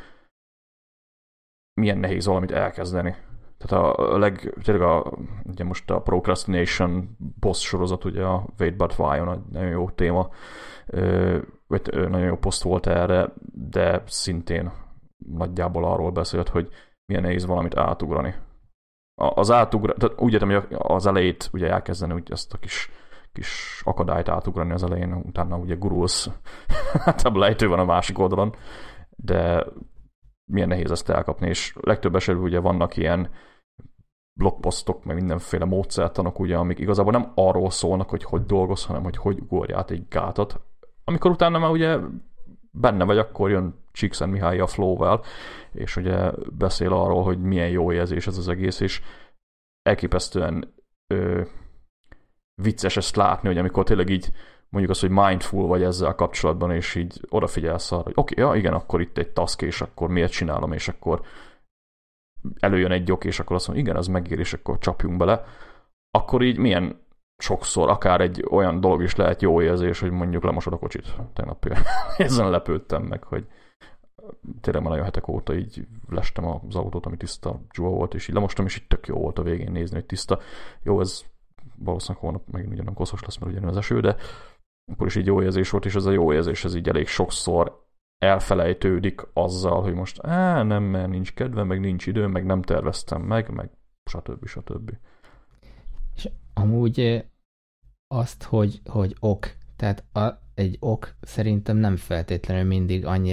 milyen nehéz valamit elkezdeni. Tehát a, a leg, tényleg a, ugye most a Procrastination boss sorozat, ugye a Wait But Why, nagyon jó téma, vagy nagyon jó poszt volt erre, de szintén nagyjából arról beszélt, hogy milyen nehéz valamit átugrani. Az átugrani, tehát úgy értem, hogy az elejét ugye elkezdeni, úgy ezt a kis, kis akadályt átugrani az elején, utána ugye gurulsz, hát a lejtő van a másik oldalon, de milyen nehéz ezt elkapni, és legtöbb esetben ugye vannak ilyen blogposztok, meg mindenféle módszertanok, ugye, amik igazából nem arról szólnak, hogy hogy dolgoz, hanem hogy hogy ugorj át egy gátat. Amikor utána már ugye benne vagy, akkor jön Csíkszentmihalyi a Flow-vel, és ugye beszél arról, hogy milyen jó érzés ez az egész, és elképesztően ö, vicces ezt látni, hogy amikor tényleg így mondjuk azt, hogy mindful vagy ezzel kapcsolatban, és így odafigyelsz arra, hogy oké, okay, ja igen, akkor itt egy task, és akkor miért csinálom, és akkor előjön egy ok, és akkor azt mondom, igen, az megér, és akkor csapjunk bele, akkor így milyen sokszor, akár egy olyan dolog is lehet jó érzés, hogy mondjuk lemosod a kocsit. Tegnap ezen lepődtem meg, hogy tényleg már nagyon hetek óta így lestem az autót, ami tiszta dzsuva volt, és így lemostam, és így tök jó volt a végén nézni, hogy tiszta. Jó, ez valószínűleg holnap megint ugye nem koszos lesz, mert ugye az eső, de akkor is így jó érzés volt, és ez a jó érzés, ez így elég sokszor elfelejtődik azzal, hogy most á, nem, mert nincs kedvem, meg nincs időm, meg nem terveztem meg, meg stb. stb. És amúgy azt, hogy, hogy ok, tehát a, egy ok szerintem nem feltétlenül mindig annyira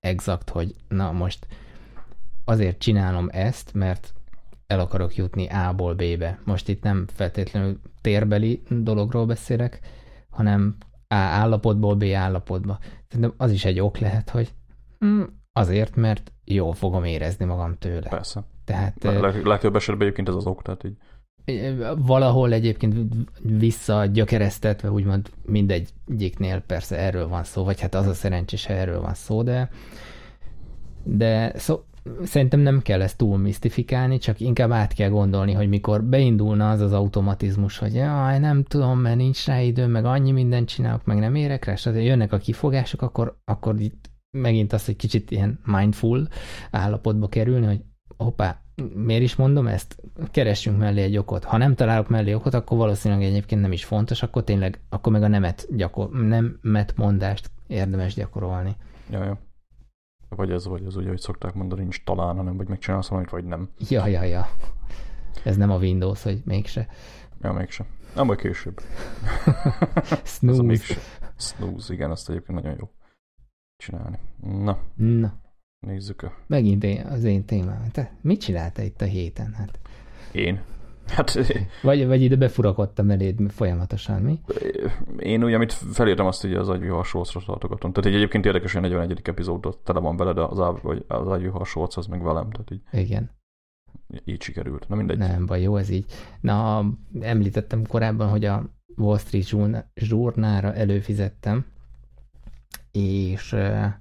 exakt, hogy na most azért csinálom ezt, mert el akarok jutni A-ból B-be. Most itt nem feltétlenül térbeli dologról beszélek, hanem A állapotból B állapotba. Szerintem az is egy ok lehet, hogy hm, azért, mert jól fogom érezni magam tőle. Persze. Tehát, Leg, legtöbb esetben egyébként ez az ok, tehát így. Valahol egyébként visszagyökeresztetve, úgymond mindegyiknél persze erről van szó, vagy hát az a szerencsés, ha erről van szó, de, de szó, szerintem nem kell ezt túl misztifikálni, csak inkább át kell gondolni, hogy mikor beindulna az az automatizmus, hogy jaj, nem tudom, mert nincs rá időm, meg annyi mindent csinálok, meg nem érek rá, és azért jönnek a kifogások, akkor, akkor itt megint az, hogy kicsit ilyen mindful állapotba kerülni, hogy hoppá, miért is mondom ezt? Keressünk mellé egy okot. Ha nem találok mellé okot, akkor valószínűleg egyébként nem is fontos, akkor tényleg, akkor meg a nemet, gyakor, nemet mondást érdemes gyakorolni. Ja, ja. Vagy ez, vagy ez ugye, hogy szokták mondani, nincs talán, hanem vagy megcsinálsz valamit, vagy nem. Ja, ja, ja. Ez nem a Windows, hogy mégse. Ja, mégse. Nem, vagy később. Snooze. Mégse. Snooze, igen, azt egyébként nagyon jó csinálni. Na. Na. Nézzük a... Megint én, az én témám. Te mit csináltál itt a héten? Hát? Én? Hát... Vagy, vagy ide befurakodtam eléd folyamatosan, mi? Én ugye, amit felírtam, azt ugye az agyviharsolcra tartogatom. Tehát így egyébként érdekes, hogy a negyvenegyedik epizódot tele van vele, de az, vagy az agyviharsolc az meg velem. Tehát így, igen. Így sikerült. Na mindegy. Nem baj, jó ez így. Na, említettem korábban, hogy a Wall Street Journalra előfizettem, és...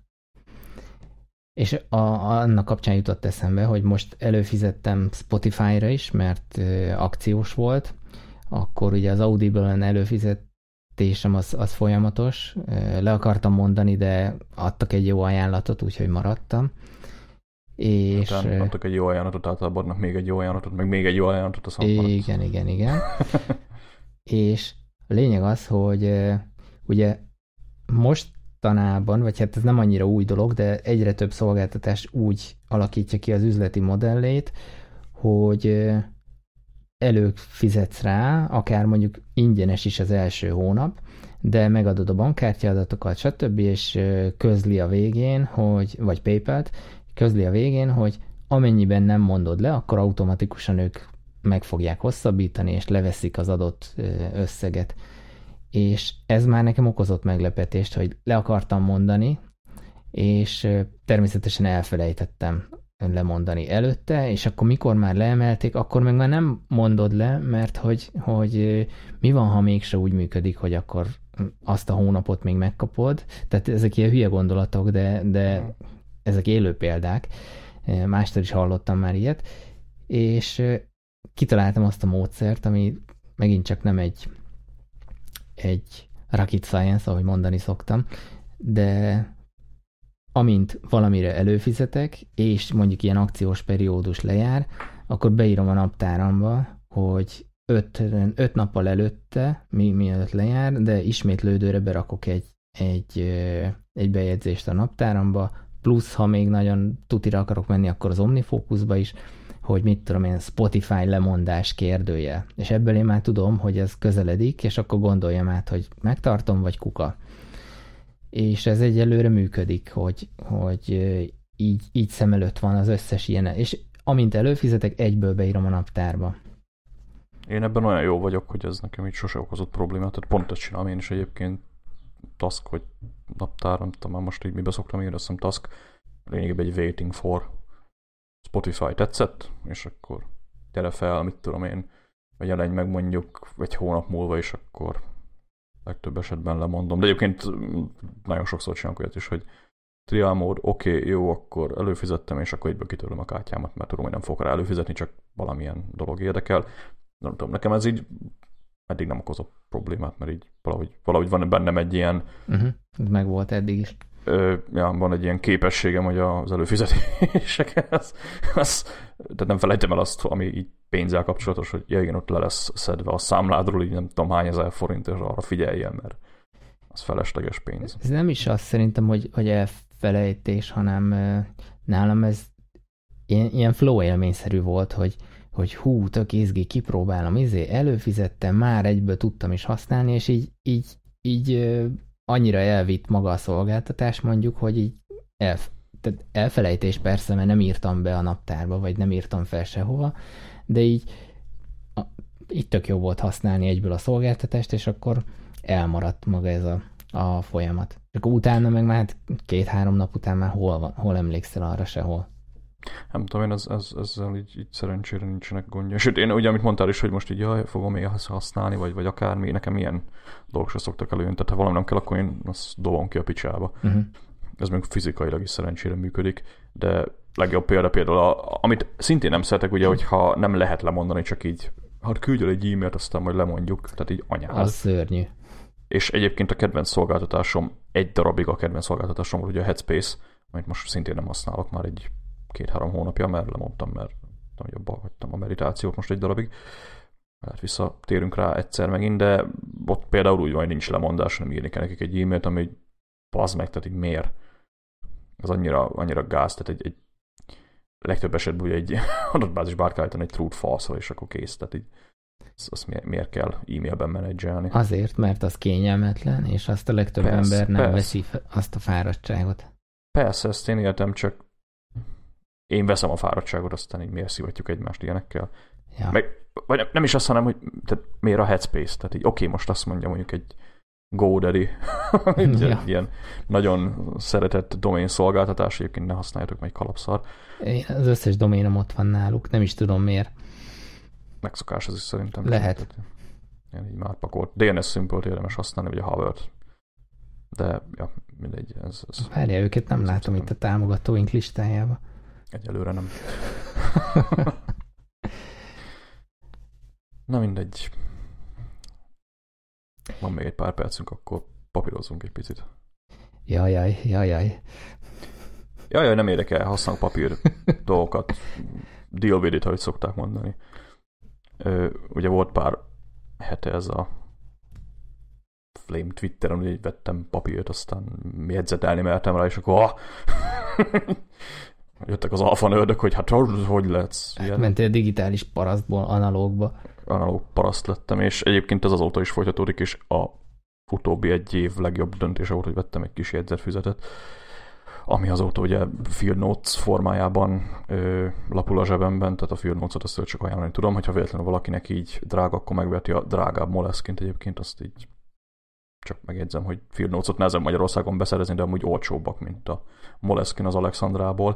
És a, annak kapcsán jutott eszembe, hogy most előfizettem Spotify-ra is, mert ö, akciós volt, akkor ugye az Audible-en előfizetésem az, az folyamatos. Ö, le akartam mondani, de adtak egy jó ajánlatot, úgyhogy maradtam. És Utána adtak egy jó ajánlatot, általában adnak még egy jó ajánlatot, meg még egy jó ajánlatot, aztán maradsz. Igen, igen, igen. És a lényeg az, hogy ö, ugye most tanában, vagy hát ez nem annyira új dolog, de egyre több szolgáltatás úgy alakítja ki az üzleti modellét, hogy előfizetsz rá, akár mondjuk ingyenes is az első hónap, de megadod a bankkártyaadatokat, stb., és közli a végén, hogy, vagy PayPal-t, közli a végén, hogy amennyiben nem mondod le, akkor automatikusan ők meg fogják hosszabbítani, és leveszik az adott összeget. És ez már nekem okozott meglepetést, hogy le akartam mondani, és természetesen elfelejtettem lemondani előtte, és akkor mikor már leemelték, akkor meg már nem mondod le, mert hogy, hogy mi van, ha mégse úgy működik, hogy akkor azt a hónapot még megkapod. Tehát ezek ilyen hülye gondolatok, de, de ezek élő példák. Mástól is hallottam már ilyet. És kitaláltam azt a módszert, ami megint csak nem egy egy rocket science, ahogy mondani szoktam, de amint valamire előfizetek, és mondjuk ilyen akciós periódus lejár, akkor beírom a naptáramba, hogy öt, öt nappal előtte, mi, mielőtt lejár, de ismétlődőre berakok egy, egy, egy bejegyzést a naptáramba, plusz ha még nagyon tutira akarok menni, akkor az OmniFocusba is, hogy mit tudom én, Spotify lemondás kérdője. És ebből én már tudom, hogy ez közeledik, és akkor gondoljam át, hogy megtartom, vagy kuka. És ez egyelőre működik, hogy, hogy így, így szem előtt van az összes ilyen. És amint előfizetek, egyből beírom a naptárba. Én ebben olyan jó vagyok, hogy ez nekem így sose okozott problémát. Tehát pont ezt csinálom én is egyébként. Task, vagy naptár, nem tudom, már most így mibe szoktam írni, azt hiszem task. Lényegében egy waiting for. Spotify tetszett, és akkor gyere fel, mit tudom én, vagy jelenj meg mondjuk egy hónap múlva, és akkor legtöbb esetben lemondom. De egyébként nagyon sokszor csinálok olyat is, hogy trial mód, oké, okay, jó, akkor előfizettem, és akkor egyből kitörlöm a kártyámat, mert tudom, hogy nem fogok rá előfizetni, csak valamilyen dolog érdekel. Nem tudom, nekem ez így eddig nem okozott problémát, mert így valahogy, valahogy van bennem egy ilyen... Uh-huh. Ez meg volt eddig is. Ö, ja, van egy ilyen képességem, hogy az előfizetéseket, az, tehát nem felejtem el azt, ami így pénzzel kapcsolatos, hogy ja, igen, ott le lesz szedve a számládról, így nem tudom hány ezer forint, és arra figyeljen, mert az felesleges pénz. Ez nem is azt szerintem, hogy, hogy elfelejtés, hanem nálam ez ilyen, ilyen flow élményszerű volt, hogy, hogy hú, tök izgi, kipróbálom, izé, előfizettem, már egyből tudtam is használni, és így, így, így annyira elvitt maga a szolgáltatás mondjuk, hogy így tehát elfelejtés persze, mert nem írtam be a naptárba, vagy nem írtam fel sehova, de így a, itt tök jó volt használni egyből a szolgáltatást, és akkor elmaradt maga ez a, a folyamat. És akkor utána meg már hát két-három nap után már hol, van, hol emlékszel arra sehol. Nem tudom, én ez, ez, ezzel így, így szerencsére nincsenek gondja. Sőt, én ugye, amit mondtál is, hogy most így jaj, fogom én használni, vagy, vagy akármi, nekem ilyen dolgok se szoktak előjönni. Tehát ha valami nem kell, akkor én azt dobom ki a picsába. Uh-huh. Ez még fizikailag is szerencsére működik, de legjobb példa például, a, amit szintén nem szeretek, ugye, hogyha nem lehet lemondani, csak így, hát küldjön egy e-mailt, aztán majd lemondjuk, tehát így anyád. Az szörnyű. És egyébként a kedvenc szolgáltatásom, egy darabig a kedvenc szolgáltatásom volt ugye a Headspace, amit most szintén nem használok már egy két-három hónapja, mert lemondtam, mert tudom, hogy abba hagytam a meditációt most egy darabig. Hát visszatérünk rá egyszer megint, de ott például úgy van, hogy nincs lemondás, nem írni kell nekik egy e-mailt, ami pazd meg, tehát így miért? Az annyira, annyira gáz, tehát egy, egy legtöbb esetben ugye egy adatbázisba át kell állítani egy true-false-ra, és akkor kész, tehát így azt, azt miért, miért kell e-mailben menedzselni? Azért, mert az kényelmetlen, és azt a legtöbb persze, ember nem persze. veszi azt a fáradtságot. Persze, ezt én értem, csak én veszem a fáradtságot, aztán így miért szivatjuk egymást ilyenekkel. Ja. Meg, vagy nem, nem is azt, hanem, hogy tehát miért a Headspace? Tehát így oké, okay, most azt mondja mondjuk egy GoDaddy, ja. ilyen nagyon szeretett domén szolgáltatás, egyébként ne használjátok meg egy kalapszar. Én, az összes doménom ott van náluk, nem is tudom miért. Megszokás ez is szerintem. Lehet. Tehát, ilyen így már pakolt. dé en es Simple-t érdemes használni, vagy a Hover-t. De, ja, mindegy. Ez, ez Várjál, őket nem látom itt a támogatóink listájába. Egyelőre nem. Na mindegy. Van még egy pár percünk, akkor papírozzunk egy picit. Jajjaj, jajjaj. Jajjaj, nem érdekel, használunk papír dolgokat. Deal with it, ahogy szokták mondani. Ö, ugye volt pár hete ez a Flame Twitteren, ugye így vettem papírt, aztán jegyzetelni mertem rá, és akkor ah! jöttek az alfa nördök, hogy hát hogy lehetsz ilyen. Mentél digitális parasztból analógba. Analóg paraszt lettem, és egyébként ez azóta is folytatódik, és a utóbbi egy év legjobb döntése volt, hogy vettem egy kis jegyzetfüzetet, ami azóta ugye Field Notes formájában ö, lapul a zsebemben, tehát a Field Notes-ot azt csak ajánlani tudom, hogyha véletlenül valakinek így drága, akkor megveti a drágább Moleskine-t egyébként, azt így csak megjegyzem, hogy Field Notes-ot nehezebb Magyarországon beszerezni, de amúgy olcsóbbak, mint a Moleskine az Alexandrából.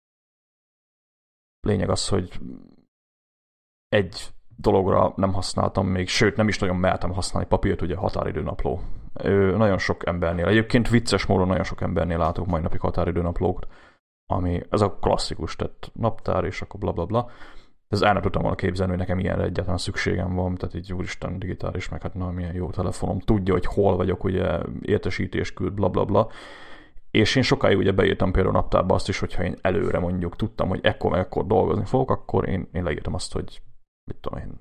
Lényeg az, hogy egy dologra nem használtam még, sőt nem is nagyon mertem használni papírt, ugye határidőnapló. Ö, nagyon sok embernél, egyébként vicces módon nagyon sok embernél látok mai napig határidőnaplót, ami ez a klasszikus, tehát naptár, és akkor blablabla. Bla, bla. Ez el nem tudtam volna képzelni, hogy nekem ilyenre egyáltalán szükségem van, tehát így úristen digitális, meg hát na, milyen jó telefonom, tudja, hogy hol vagyok, ugye értesítés küld, blablabla. Bla, bla. És én sokáig ugye beírtam például naptárba azt is, hogyha én előre mondjuk tudtam, hogy ekkor meg ekkor dolgozni fogok, akkor én, én leírtam azt, hogy mit tudom én,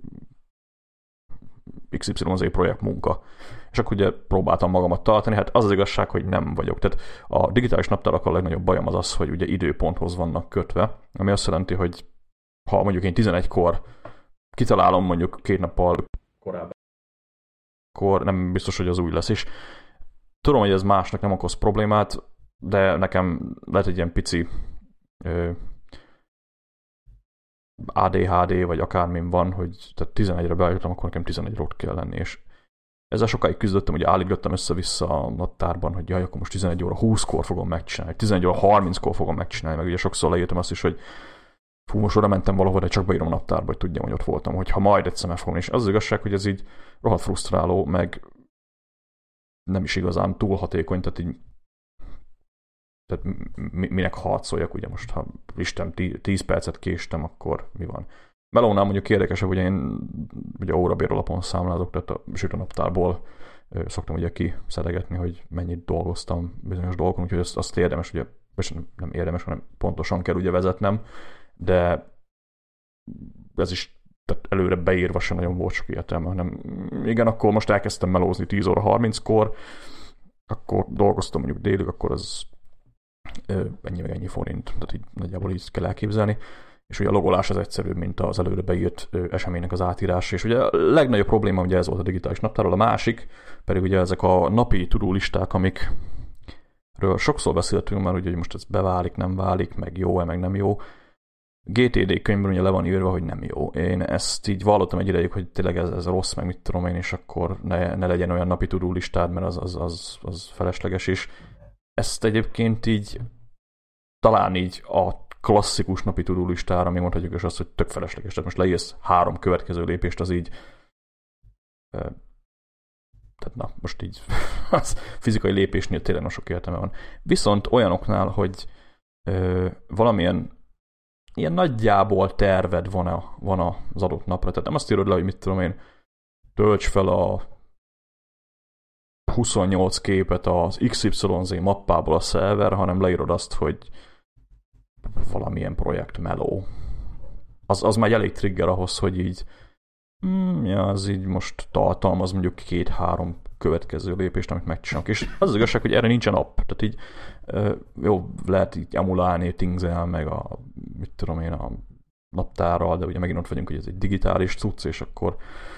iksz ipszilon zé projekt munka. És akkor ugye próbáltam magamat tartani, hát az az igazság, hogy nem vagyok. Tehát a digitális naptárakkal a legnagyobb bajom az az, hogy ugye időponthoz vannak kötve, ami azt jelenti, hogy ha mondjuk én tizenegykor kitalálom mondjuk két nappal korábban, akkor nem biztos, hogy az új lesz is. Tudom, hogy ez másnak nem okoz problémát, de nekem lehet egy ilyen pici ö, á dé há dé, vagy akármim van, hogy tehát tizenegyre beállítom, akkor nekem tizenegyre ott kell lenni, és ezzel sokáig küzdöttem, hogy állítgattam össze-vissza a naptárban, hogy jaj, akkor most tizenegy óra húszkor fogom megcsinálni, tizenegy óra harminckor fogom megcsinálni, meg ugye sokszor leírtam azt is, hogy fú, most oda mentem valahol, de csak beírom a naptárba, hogy tudjam, hogy ott voltam, hogy ha majd egyszer meg fogom. És az az igazság, hogy ez így rohadt frusztráló, meg nem is igazán túl hatékony, tehát így tehát minek harcoljak, ugye most, ha Isten tíz percet késtem, akkor mi van? Melónál mondjuk érdekesebb, hogy én ugye órabér alapon számlázok, tehát a sütőnaptárból szoktam ugye kiszedegetni, hogy mennyit dolgoztam bizonyos dolgokon, úgyhogy azt, azt érdemes, ugye, nem érdemes, hanem pontosan kell ugye vezetnem, de ez is tehát előre beírva sem nagyon volt sok értelme, hanem igen, akkor most elkezdtem melózni tíz óra harminckor, akkor dolgoztam mondjuk délig, akkor az ö, ennyi meg ennyi forint, tehát így nagyjából így kell elképzelni, és ugye a logolás az egyszerűbb, mint az előre beírt ö, eseménynek az átírása, és ugye a legnagyobb probléma ugye ez volt a digitális naptárral, a másik pedig ugye ezek a napi to-do listák, amik sokszor beszéltünk már, hogy most ez beválik, nem válik, meg jó-e, meg nem jó. gé té dé könyvben ugye le van írva, hogy nem jó. Én ezt így vallottam egy ideig, hogy tényleg ez, ez rossz, meg mit tudom én, és akkor ne, ne legyen olyan napi to-do listád, mert az, az, az, az felesleges is. Ezt egyébként így talán így a klasszikus napi to-do listára még mondhatjuk is azt, hogy tök felesleges. Tehát most leírsz három következő lépést, az így tehát na, most így az fizikai lépésnél tényleg nagyon sok értelme van. Viszont olyanoknál, hogy ö, valamilyen ilyen nagyjából terved van, a, van az adott napra. Tehát nem azt írod le, hogy mit tudom én, tölts fel a huszonnyolc képet az iksz ipszilon zé mappából a szerver, hanem leírod azt, hogy valamilyen projekt meló. Az, az már elég trigger ahhoz, hogy így mm, ja, az így most tartalmaz mondjuk két-három következő lépést, amit megcsinálok. És az az igazság, hogy erre nincsen app. Tehát így jó, lehet így emulálni, Thingsel, meg a, mit tudom én, a naptárral, de ugye megint ott vagyunk, hogy ez egy digitális cucc, és akkor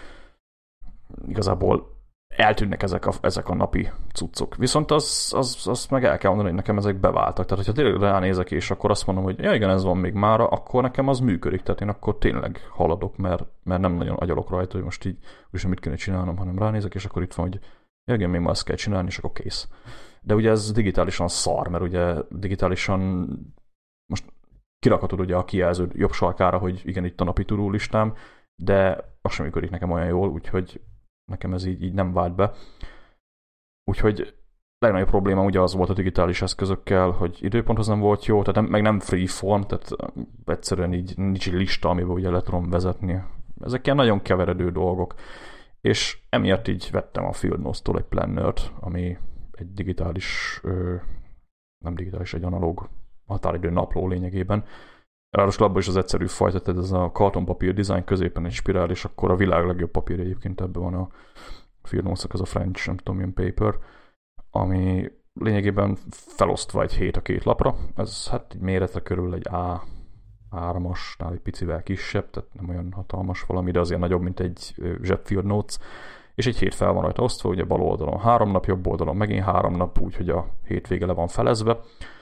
igazából eltűnnek ezek a, ezek a napi cuccok. Viszont az, az, azt meg el kell mondani, hogy nekem ezek beváltak. Tehát, hogyha tényleg ránézek, és akkor azt mondom, hogy ja igen, ez van még mára, akkor nekem az működik. Tehát én akkor tényleg haladok, mert, mert nem nagyon agyalok rajta, hogy most így úgyis mit kéne csinálnom, hanem ránézek, és akkor itt van, hogy ja igen, még ma ezt kell csinálni, és akkor kész. De ugye ez digitálisan szar, mert ugye digitálisan most kirakhatod ugye a kijelződ jobb sarkára, hogy igen, itt a napi to-do listám, de az sem működik nekem olyan jól, úgyhogy nekem ez így, így nem vált be. Úgyhogy legnagyobb probléma ugye az volt a digitális eszközökkel, hogy időponthoz nem volt jó, tehát nem, meg nem freeform, tehát egyszerűen így nincs egy lista, amiben ugye le tudom vezetni. Ezek ilyen nagyon keveredő dolgok. És emiatt így vettem a Field Notes-tól egy plannert, ami egy digitális, nem digitális, egy analóg határidő napló lényegében. Ráadásul abban is az egyszerű fajta, tehát ez a kartonpapír design, középen egy spirál, és akkor a világ legjobb papír egyébként ebben van a Field Notes-nak, ez a French, nem tudom milyen paper, ami lényegében felosztva egy hét a két lapra. Ez hát egy méretre körül egy A hármasnál egy picivel kisebb, tehát nem olyan hatalmas valami, de azért nagyobb, mint egy zseb Field Notes, és egy hét fel van rajta osztva, ugye bal oldalon három nap, jobb oldalon megint három nap, úgyhogy a hétvége le van felezve,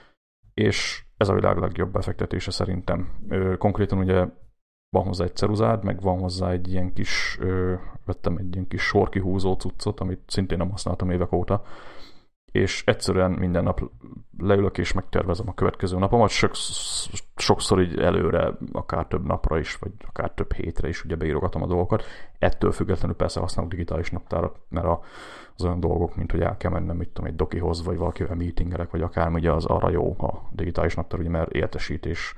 és ez a világ legjobb befektetése szerintem. Konkrétan ugye van hozzá egy ceruzád, meg van hozzá egy ilyen kis, vettem egy ilyen kis sorkihúzó cuccot, amit szintén nem használtam évek óta, és egyszerűen minden nap leülök és megtervezem a következő napomat, sokszor így előre, akár több napra is, vagy akár több hétre is ugye beírogatom a dolgokat. Ettől függetlenül persze használok digitális naptárat, mert az olyan dolgok, mint hogy el kell mennem, mit tudom, egy dokihoz, vagy valakivel meetingelek, vagy akár, ugye az arra jó a digitális naptár, ugye, mert értesítés,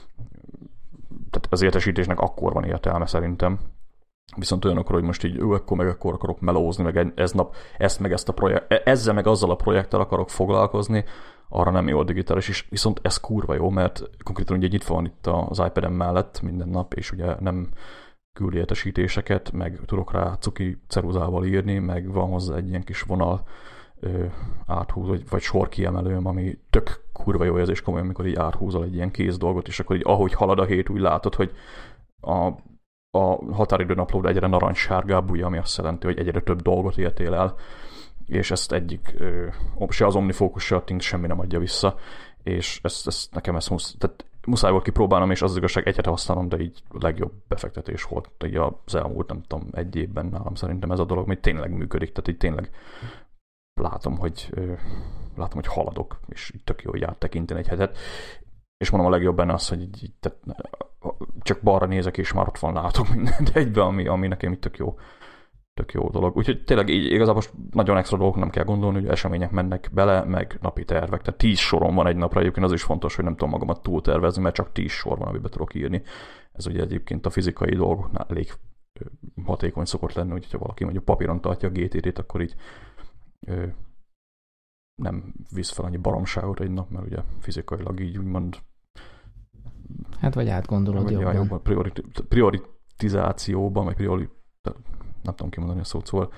tehát az értesítésnek akkor van értelme szerintem. Viszont olyanokról, hogy most így ő, akkor meg akkor akarok melózni, meg ez nap, ezt meg ezt a projekt, ezzel meg azzal a projekttel akarok foglalkozni, arra nem jó a digitális is. Viszont ez kurva jó, mert konkrétan ugye nyitva van itt az iPad-em mellett minden nap, és ugye nem küldi értesítéseket, meg tudok rá cuki ceruzával írni, meg van hozzá egy ilyen kis vonal ö, áthúz, vagy, vagy sor kiemelőm, ami tök kurva jó érzés komolyan, amikor így áthúzol egy ilyen kész dolgot, és akkor így ahogy halad a hét, úgy látod, hogy a a határidő naplód egyre narancssárgább, ugye, ami azt jelenti, hogy egyre több dolgot éltél el, és ezt egyik, se az OmniFocus, se a Things semmi nem adja vissza, és ezt, ezt nekem ezt musz, tehát muszáj volt kipróbálnom, és az, az igazság egy hete használom, de így a legjobb befektetés volt így az elmúlt, nem tudom, egy évben nálam szerintem ez a dolog, hogy tényleg működik, tehát így tényleg látom, hogy látom, hogy haladok, és így tök jó, hogy áttekinteni egy hetet. És mondom, a legjobb benne az, hogy így, így, tehát csak balra nézek, és már ott van, látok mindent egyben, ami, ami nekem itt tök jó, tök jó dolog. Úgyhogy tényleg így, igazából most nagyon extra dolgok nem kell gondolni, hogy események mennek bele, meg napi tervek. Tehát tíz soron van egy napra, egyébként az is fontos, hogy nem tudom magamat túltervezni, mert csak tíz sor van, amiben tudok írni. Ez ugye egyébként a fizikai dolgoknál elég hatékony szokott lenni, úgyhogy ha valaki mondjuk papíron tartja a gé té dét, akkor így ö, nem visz fel annyi baromságot egy nap, mert ugye fizikailag így úgymond hát vagy átgondolod vagy jobban. jobban priori, prioritizációban, vagy priori, nem tudom kimondani a szót, szóval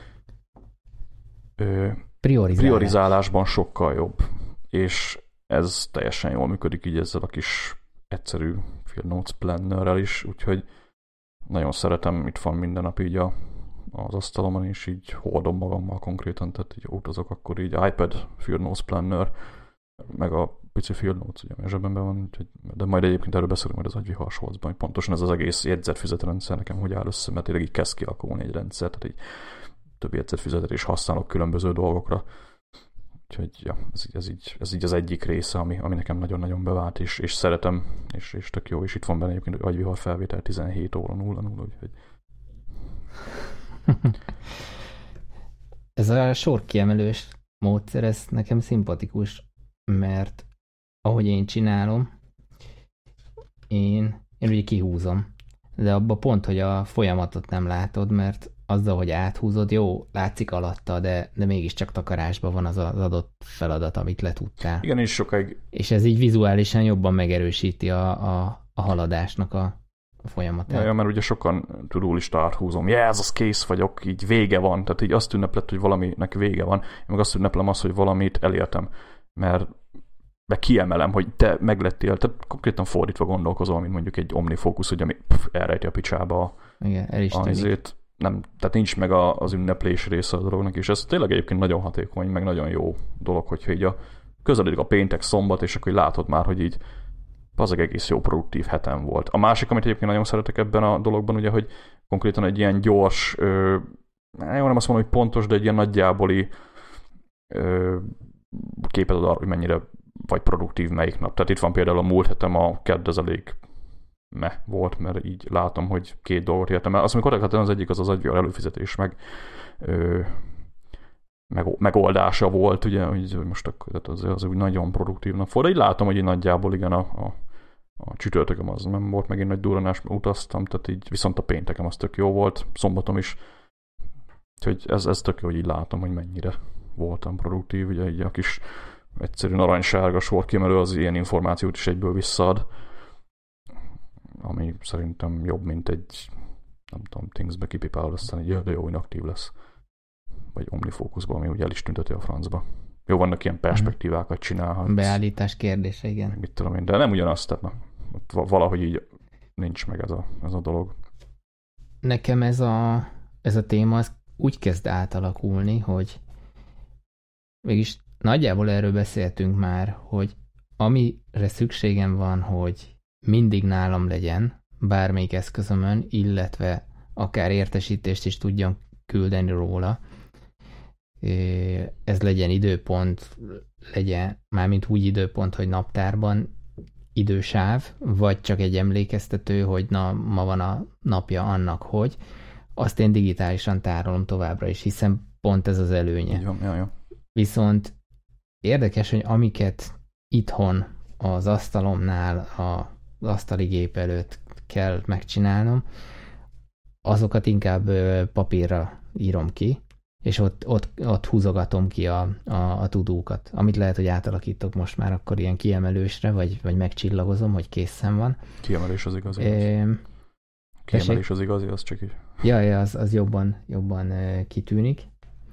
Priorizálás. priorizálásban sokkal jobb. És ez teljesen jól működik így ezzel a kis egyszerű Field Notes plannerrel is, úgyhogy nagyon szeretem, itt van minden nap így a, az asztalomon, és így hordom magammal konkrétan, tehát így utazok, akkor így iPad Field Notes planner, meg a pici Field Notes, ugye, a zsebemben van, úgyhogy, de majd egyébként erről beszélünk majd az agyvihar shortsban, hogy pontosan ez az egész jegyzetfüzetrendszer nekem hogy áll össze, mert tényleg így kezd kialakulni egy rendszer, tehát így több jegyzetfüzetet is használok különböző dolgokra. Úgyhogy ja, ez, ez, így, ez így az egyik része, ami, ami nekem nagyon-nagyon bevált, és, és szeretem, és, és tök jó, és itt van benne egyébként, hogy agyvihar felvétel tizenhét óra nulla nulla, úgyhogy... Ez a sorkiemelős módszer, ez nekem szimpatikus, mert ahogy én csinálom, én, én ugye kihúzom, de abban pont, hogy a folyamatot nem látod, mert azzal, hogy áthúzod, jó, látszik alatta, de, de mégiscsak takarásban van az az adott feladat, amit letudtál. Igen, és sokáig... És ez így vizuálisan jobban megerősíti a, a, a haladásnak a, a folyamatát. Ja, ja, mert ugye sokan tudólista áthúzom, ja, ez az kész vagyok, így vége van, tehát így azt ünneplet, hogy valaminek vége van, én meg azt ünneplem azt, hogy valamit elértem, mert meg kiemelem, hogy te meglettél, tehát konkrétan fordítva gondolkozol, mint mondjuk egy omnifókusz, hogy ami pff, elrejti a picsába igen, el is azért nem, tehát nincs meg a, az ünneplés része a dolognak, és ez tényleg egyébként nagyon hatékony, meg nagyon jó dolog, hogyha így a közeledik a péntek, szombat, és akkor látod már, hogy így az egész jó produktív hetem volt. A másik, amit egyébként nagyon szeretek ebben a dologban, ugye, hogy konkrétan egy ilyen gyors, ö, jó, nem azt mondom, hogy pontos, de egy ilyen nagyjáboli ö, képet ad arra, hogy mennyire vagy produktív melyik nap. Tehát itt van például a múlt hetem, a kedd az elég meh volt, mert így látom, hogy két dolgot értem el. Azt mondjuk korrektán az egyik az az agyvihar előfizetés, meg, ö, meg megoldása volt, ugye, hogy most akkor, az, az úgy nagyon produktív nap volt. De így látom, hogy így nagyjából igen, a, a, a csütörtököm az nem volt megint nagy durranás, mert utaztam, tehát így viszont a péntekem az tök jó volt, szombatom is. Úgyhogy ez, ez tök jó, hogy így látom, hogy mennyire voltam produktív, ugye így a kis egyszerű narancssárga sorkiemelő az ilyen információt is egyből visszaad, ami szerintem jobb, mint egy, nem tudom, Thingsbe kipipálod, aztán egy de jó, inaktív lesz. Vagy omnifókuszban, ami ugye el is tünteti a francba. Jó, vannak ilyen perspektívákat csinálhatsz. Beállítás kérdése, igen. Mit tudom én, de nem ugyanazt, tehát na, valahogy így nincs meg ez a, ez a dolog. Nekem ez a, ez a téma az úgy kezd átalakulni, hogy mégis nagyjából erről beszéltünk már, hogy amire szükségem van, hogy mindig nálam legyen bármelyik eszközömön, illetve akár értesítést is tudjam küldeni róla, ez legyen időpont, legyen mármint úgy időpont, hogy naptárban idősáv, vagy csak egy emlékeztető, hogy na, ma van a napja annak, hogy azt én digitálisan tárolom továbbra is, hiszen pont ez az előnye. Így van, ja, ja. Viszont érdekes, hogy amiket itthon az asztalomnál, az asztali gép előtt kell megcsinálnom, azokat inkább papírra írom ki, és ott, ott, ott húzogatom ki a, a, a tudókat, amit lehet, hogy átalakítok most már akkor ilyen kiemelősre, vagy, vagy megcsillagozom, hogy készen van. Kiemelés az igazi. E, Kiemelés az igazi, az csak így. Ja, ja, az, az jobban, jobban kitűnik.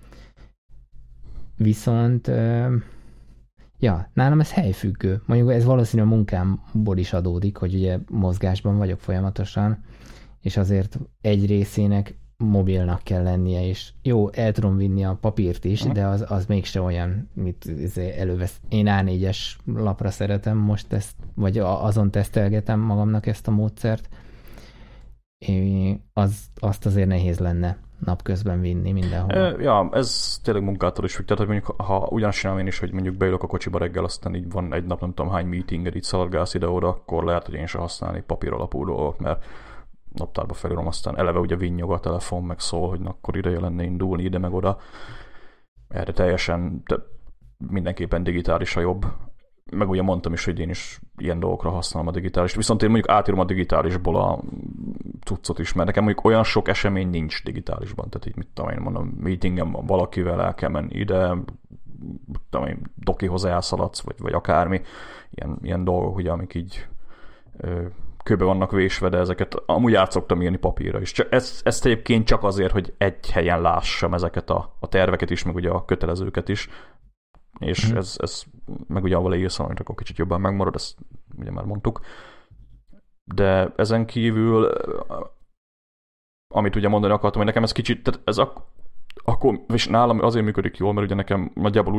Viszont ja, nálam ez helyfüggő. Mondjuk ez valószínűleg a munkámból is adódik, hogy ugye mozgásban vagyok folyamatosan, és azért egy részének mobilnak kell lennie, és jó, el tudom vinni a papírt is, uh-huh. de az, az mégse olyan, mit elővesz. Én á négyes lapra szeretem most ezt, vagy azon tesztelgetem magamnak ezt a módszert. Én az, azt azért nehéz lenne napközben vinni mindenhol. E, ja, ez tényleg munkától is függ. Tehát, hogy mondjuk, ha ugyanazt csinálom én is, hogy mondjuk beülök a kocsiba reggel, aztán így van egy nap, nem tudom hány meetinged, így szaladgálsz ide-oda, akkor lehet, hogy én sem használni papír alapú dolgot, mert naptárba felírom, aztán eleve ugye vinnyog a telefon, meg szól, hogy na, akkor ideje lenne indulni ide meg oda. Erre teljesen, de mindenképpen digitális a jobb. Meg ugye mondtam is, hogy én is ilyen dolgokra használom a digitális. Viszont én mondjuk átírom a digitálisból a cuccot is, mert nekem mondjuk olyan sok esemény nincs digitálisban. Tehát így mit tudom én mondom, meetingem van valakivel, el kell menni ide, tudom én, dokihoz elszaladsz, vagy, vagy akármi. Ilyen, ilyen dolgok, ugye, amik így ö, kőbe vannak vésve, de ezeket amúgy át szoktam írni papírra is. Csak ez, ezt egyébként csak azért, hogy egy helyen lássam ezeket a, a terveket is, meg ugye a kötelezőket is. És mm. ez, ez meg ugye avval írsz, amit akkor kicsit jobban megmarad, ezt ugye már mondtuk. De ezen kívül, amit ugye mondani akartam, hogy nekem ez kicsit, tehát ez ak- akkor, és nálam azért működik jól, mert ugye nekem nagyjából úgy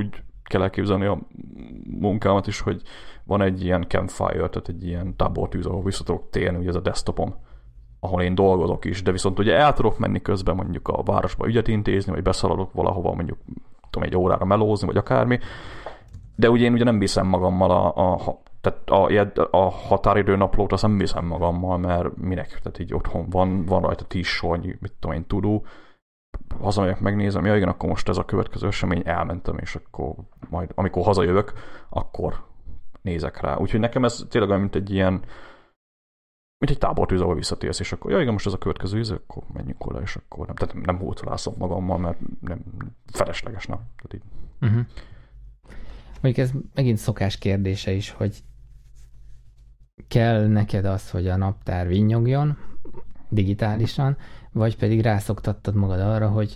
kell elképzelni a munkámat is, hogy van egy ilyen campfire, tehát egy ilyen tábortűz, ahol vissza tudok térni, ugye ez a desktopom, ahol én dolgozok is, de viszont ugye el tudok menni közben mondjuk a városba ügyet intézni, vagy beszaladok valahova mondjuk tudom, egy órára melózni, vagy akármi, de ugye én ugye nem viszem magammal a, a, tehát a, a határidő naplót, azt nem viszem magammal, mert minek, tehát így otthon van, van rajta tíz sornyi, mit tudom én, tudó, hazamegyek, megnézem, ja igen, akkor most ez a következő esemény, elmentem, és akkor majd, amikor hazajövök, akkor nézek rá. Úgyhogy nekem ez tényleg olyan, mint egy ilyen, mint egy tábortűz, ahol visszatérsz, és akkor ja igen, most ez a következő íz, akkor menjünk oda, és akkor nem, tehát nem hócolászom magammal, mert nem felesleges, nem. Tehát így. Uh-huh. Mondjuk ez megint szokás kérdése is, hogy kell neked az, hogy a naptár vinnyogjon digitálisan, vagy pedig rászoktattad magad arra, hogy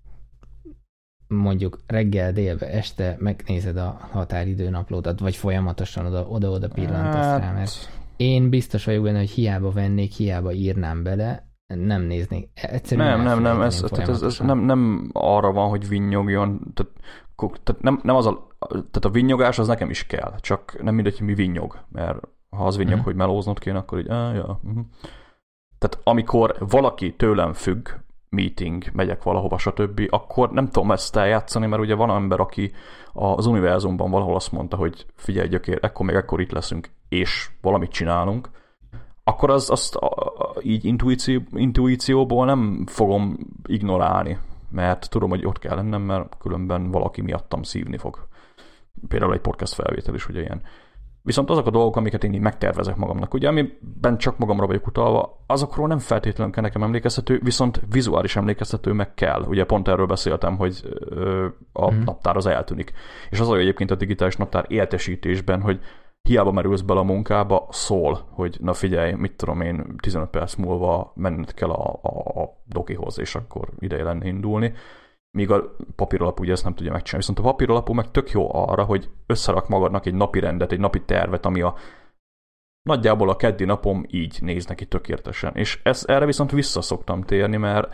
mondjuk reggel, délbe, este megnézed a határidőnaplódat, vagy folyamatosan oda, oda-oda pillantasz hát... rá, mert én biztos vagyok benne, hogy hiába vennék, hiába írnám bele, nem néznék. Egyszerűen nem, nem, nem, ez, tehát ez, ez nem, nem arra van, hogy vinnyogjon, tehát, tehát, nem, nem az a, tehát a vinnyogás az nekem is kell, csak nem mindegy, hogy mi vinnyog, mert ha az vinnyog, uh-huh. hogy melóznod kéne, akkor így, ah, ja, uh-huh. Tehát amikor valaki tőlem függ, meeting, megyek valahova, stb., akkor nem tudom ezt eljátszani, mert ugye van ember, aki az univerzumban valahol azt mondta, hogy figyelj gyökér, ekkor még ekkor itt leszünk, és valamit csinálunk, akkor az, azt a, a, így intuíció, intuícióból nem fogom ignorálni, mert tudom, hogy ott kell lennem, mert különben valaki miattam szívni fog. Például egy podcast felvétel is ugye ilyen. Viszont azok a dolgok, amiket én így megtervezek magamnak, ugye, amiben csak magamra vagyok utalva, azokról nem feltétlenül kell nekem emlékeztető, viszont vizuális emlékeztető meg kell. Ugye pont erről beszéltem, hogy ö, a mm. naptár az eltűnik. És az olyan egyébként a digitális naptár értesítésben, hogy hiába merülsz bele a munkába, szól, hogy na figyelj, mit tudom én, tizenöt perc múlva menned kell a, a, a dokihoz, és akkor ideje lenne indulni. Míg a papíralapú ugye ezt nem tudja megcsinálni. Viszont a papíralapú meg tök jó arra, hogy összerak magadnak egy napi rendet, egy napi tervet, ami a nagyjából a keddi napom így néz neki tökéletesen. És ezt, erre viszont vissza szoktam térni, mert,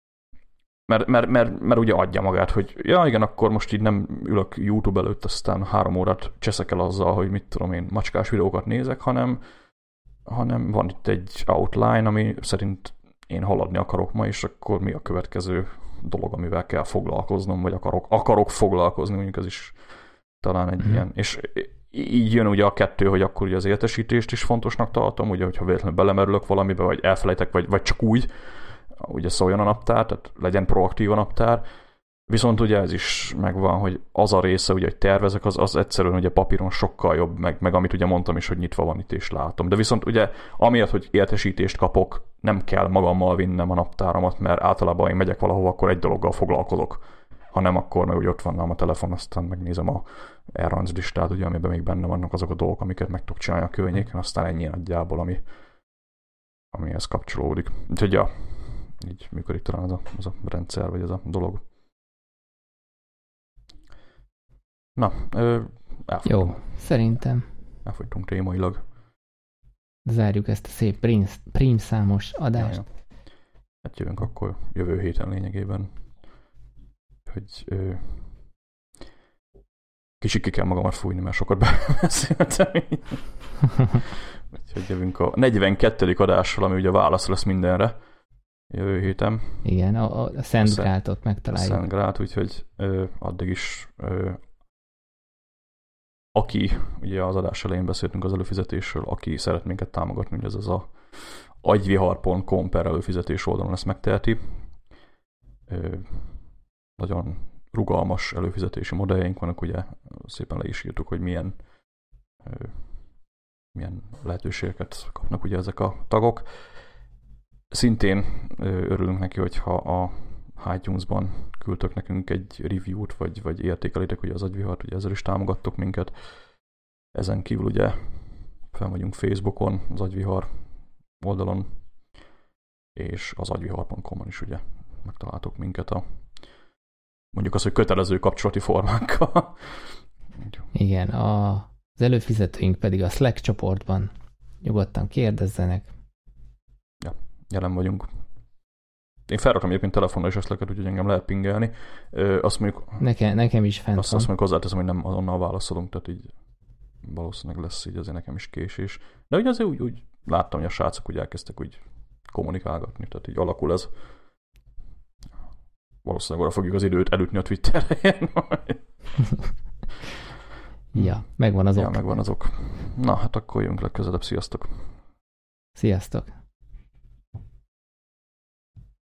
mert, mert, mert, mert ugye adja magát, hogy ja igen, akkor most így nem ülök YouTube előtt, aztán három órát cseszek el azzal, hogy mit tudom én, macskás videókat nézek, hanem, hanem van itt egy outline, ami szerint én haladni akarok ma, és akkor mi a következő dolog, amivel kell foglalkoznom, vagy akarok, akarok foglalkozni, mondjuk ez is talán egy mm. ilyen. És így jön ugye a kettő, hogy akkor ugye az értesítést is fontosnak tartom, ugye, hogyha véletlenül belemerülök valamibe, vagy elfelejtek, vagy, vagy csak úgy, ugye szóljon a naptár, tehát legyen proaktív a naptár. Viszont ugye ez is megvan, hogy az a része, ugye, hogy tervezek, az, az egyszerűen ugye papíron sokkal jobb, meg, meg amit ugye mondtam is, hogy nyitva van itt és látom. De viszont ugye amiatt, hogy értesítést kapok, nem kell magammal vinnem a naptáramat, mert általában én megyek valahova, akkor egy dologgal foglalkozok. Ha nem, akkor meg úgy ott van a telefon, aztán megnézem a errands listát, ugye, amiben még benne vannak azok a dolgok, amiket meg tudok csinálni a környéken, aztán ennyi nagyjából, ami, amihez kapcsolódik. Úgyhogy ja, így működik talán az a, az a rendszer, vagy ez a dolog. Na, ö, jó, szerintem. Elfogytunk témailag. Zárjuk ezt a szép prím számos adást. Ja, ja. Hát jövünk akkor jövő héten lényegében. Hogy ö, kicsit ki kell magamat fújni, mert sokat beszéltem. Úgyhogy jövünk a negyvenkettedik adással, ami ugye válasz lesz mindenre. Jövő héten. Igen, a, a Szent Grátot megtaláljuk. A Szent Grát, úgyhogy ö, addig is ö, aki, ugye az adás elején beszéltünk az előfizetésről, aki szeret minket támogatni, ugye ez az a agyvihar pont com per előfizetés oldalon ezt megteheti. Ö, nagyon rugalmas előfizetési modelljeink vannak, ugye szépen le is írtuk, hogy milyen, ö, milyen lehetőségeket kapnak ugye ezek a tagok. Szintén ö, örülünk neki, hogyha a iTunes-ban küldtök nekünk egy review-t, vagy, vagy értékelitek ugye az agyvihart, ugye ezzel is támogattok minket. Ezen kívül ugye fel vagyunk Facebookon, az agyvihar oldalon, és az agyvihar pont com-on is ugye megtaláltok minket a mondjuk az, hogy kötelező kapcsolati formánkkal. Igen, a, az előfizetőink pedig a Slack csoportban nyugodtan kérdezzenek. Ja, jelen vagyunk. Én felrakom egyébként telefonra is esetleg, úgyhogy engem lehet pingelni. Ö, azt mondjuk... Nekem, nekem is fent azt, van. azt mondjuk hozzáteszem, hogy nem azonnal válaszolunk, tehát így valószínűleg lesz így azért nekem is késés. De ugye azért úgy, úgy láttam, hogy a srácok úgy elkezdtek úgy kommunikálgatni, tehát így alakul ez. Valószínűleg arra fogjuk az időt elütni a Twitteren. Ja, megvan az ok. Ja, megvan az ok. Na, hát akkor jövünk legközelebb. Sziasztok! Sziasztok!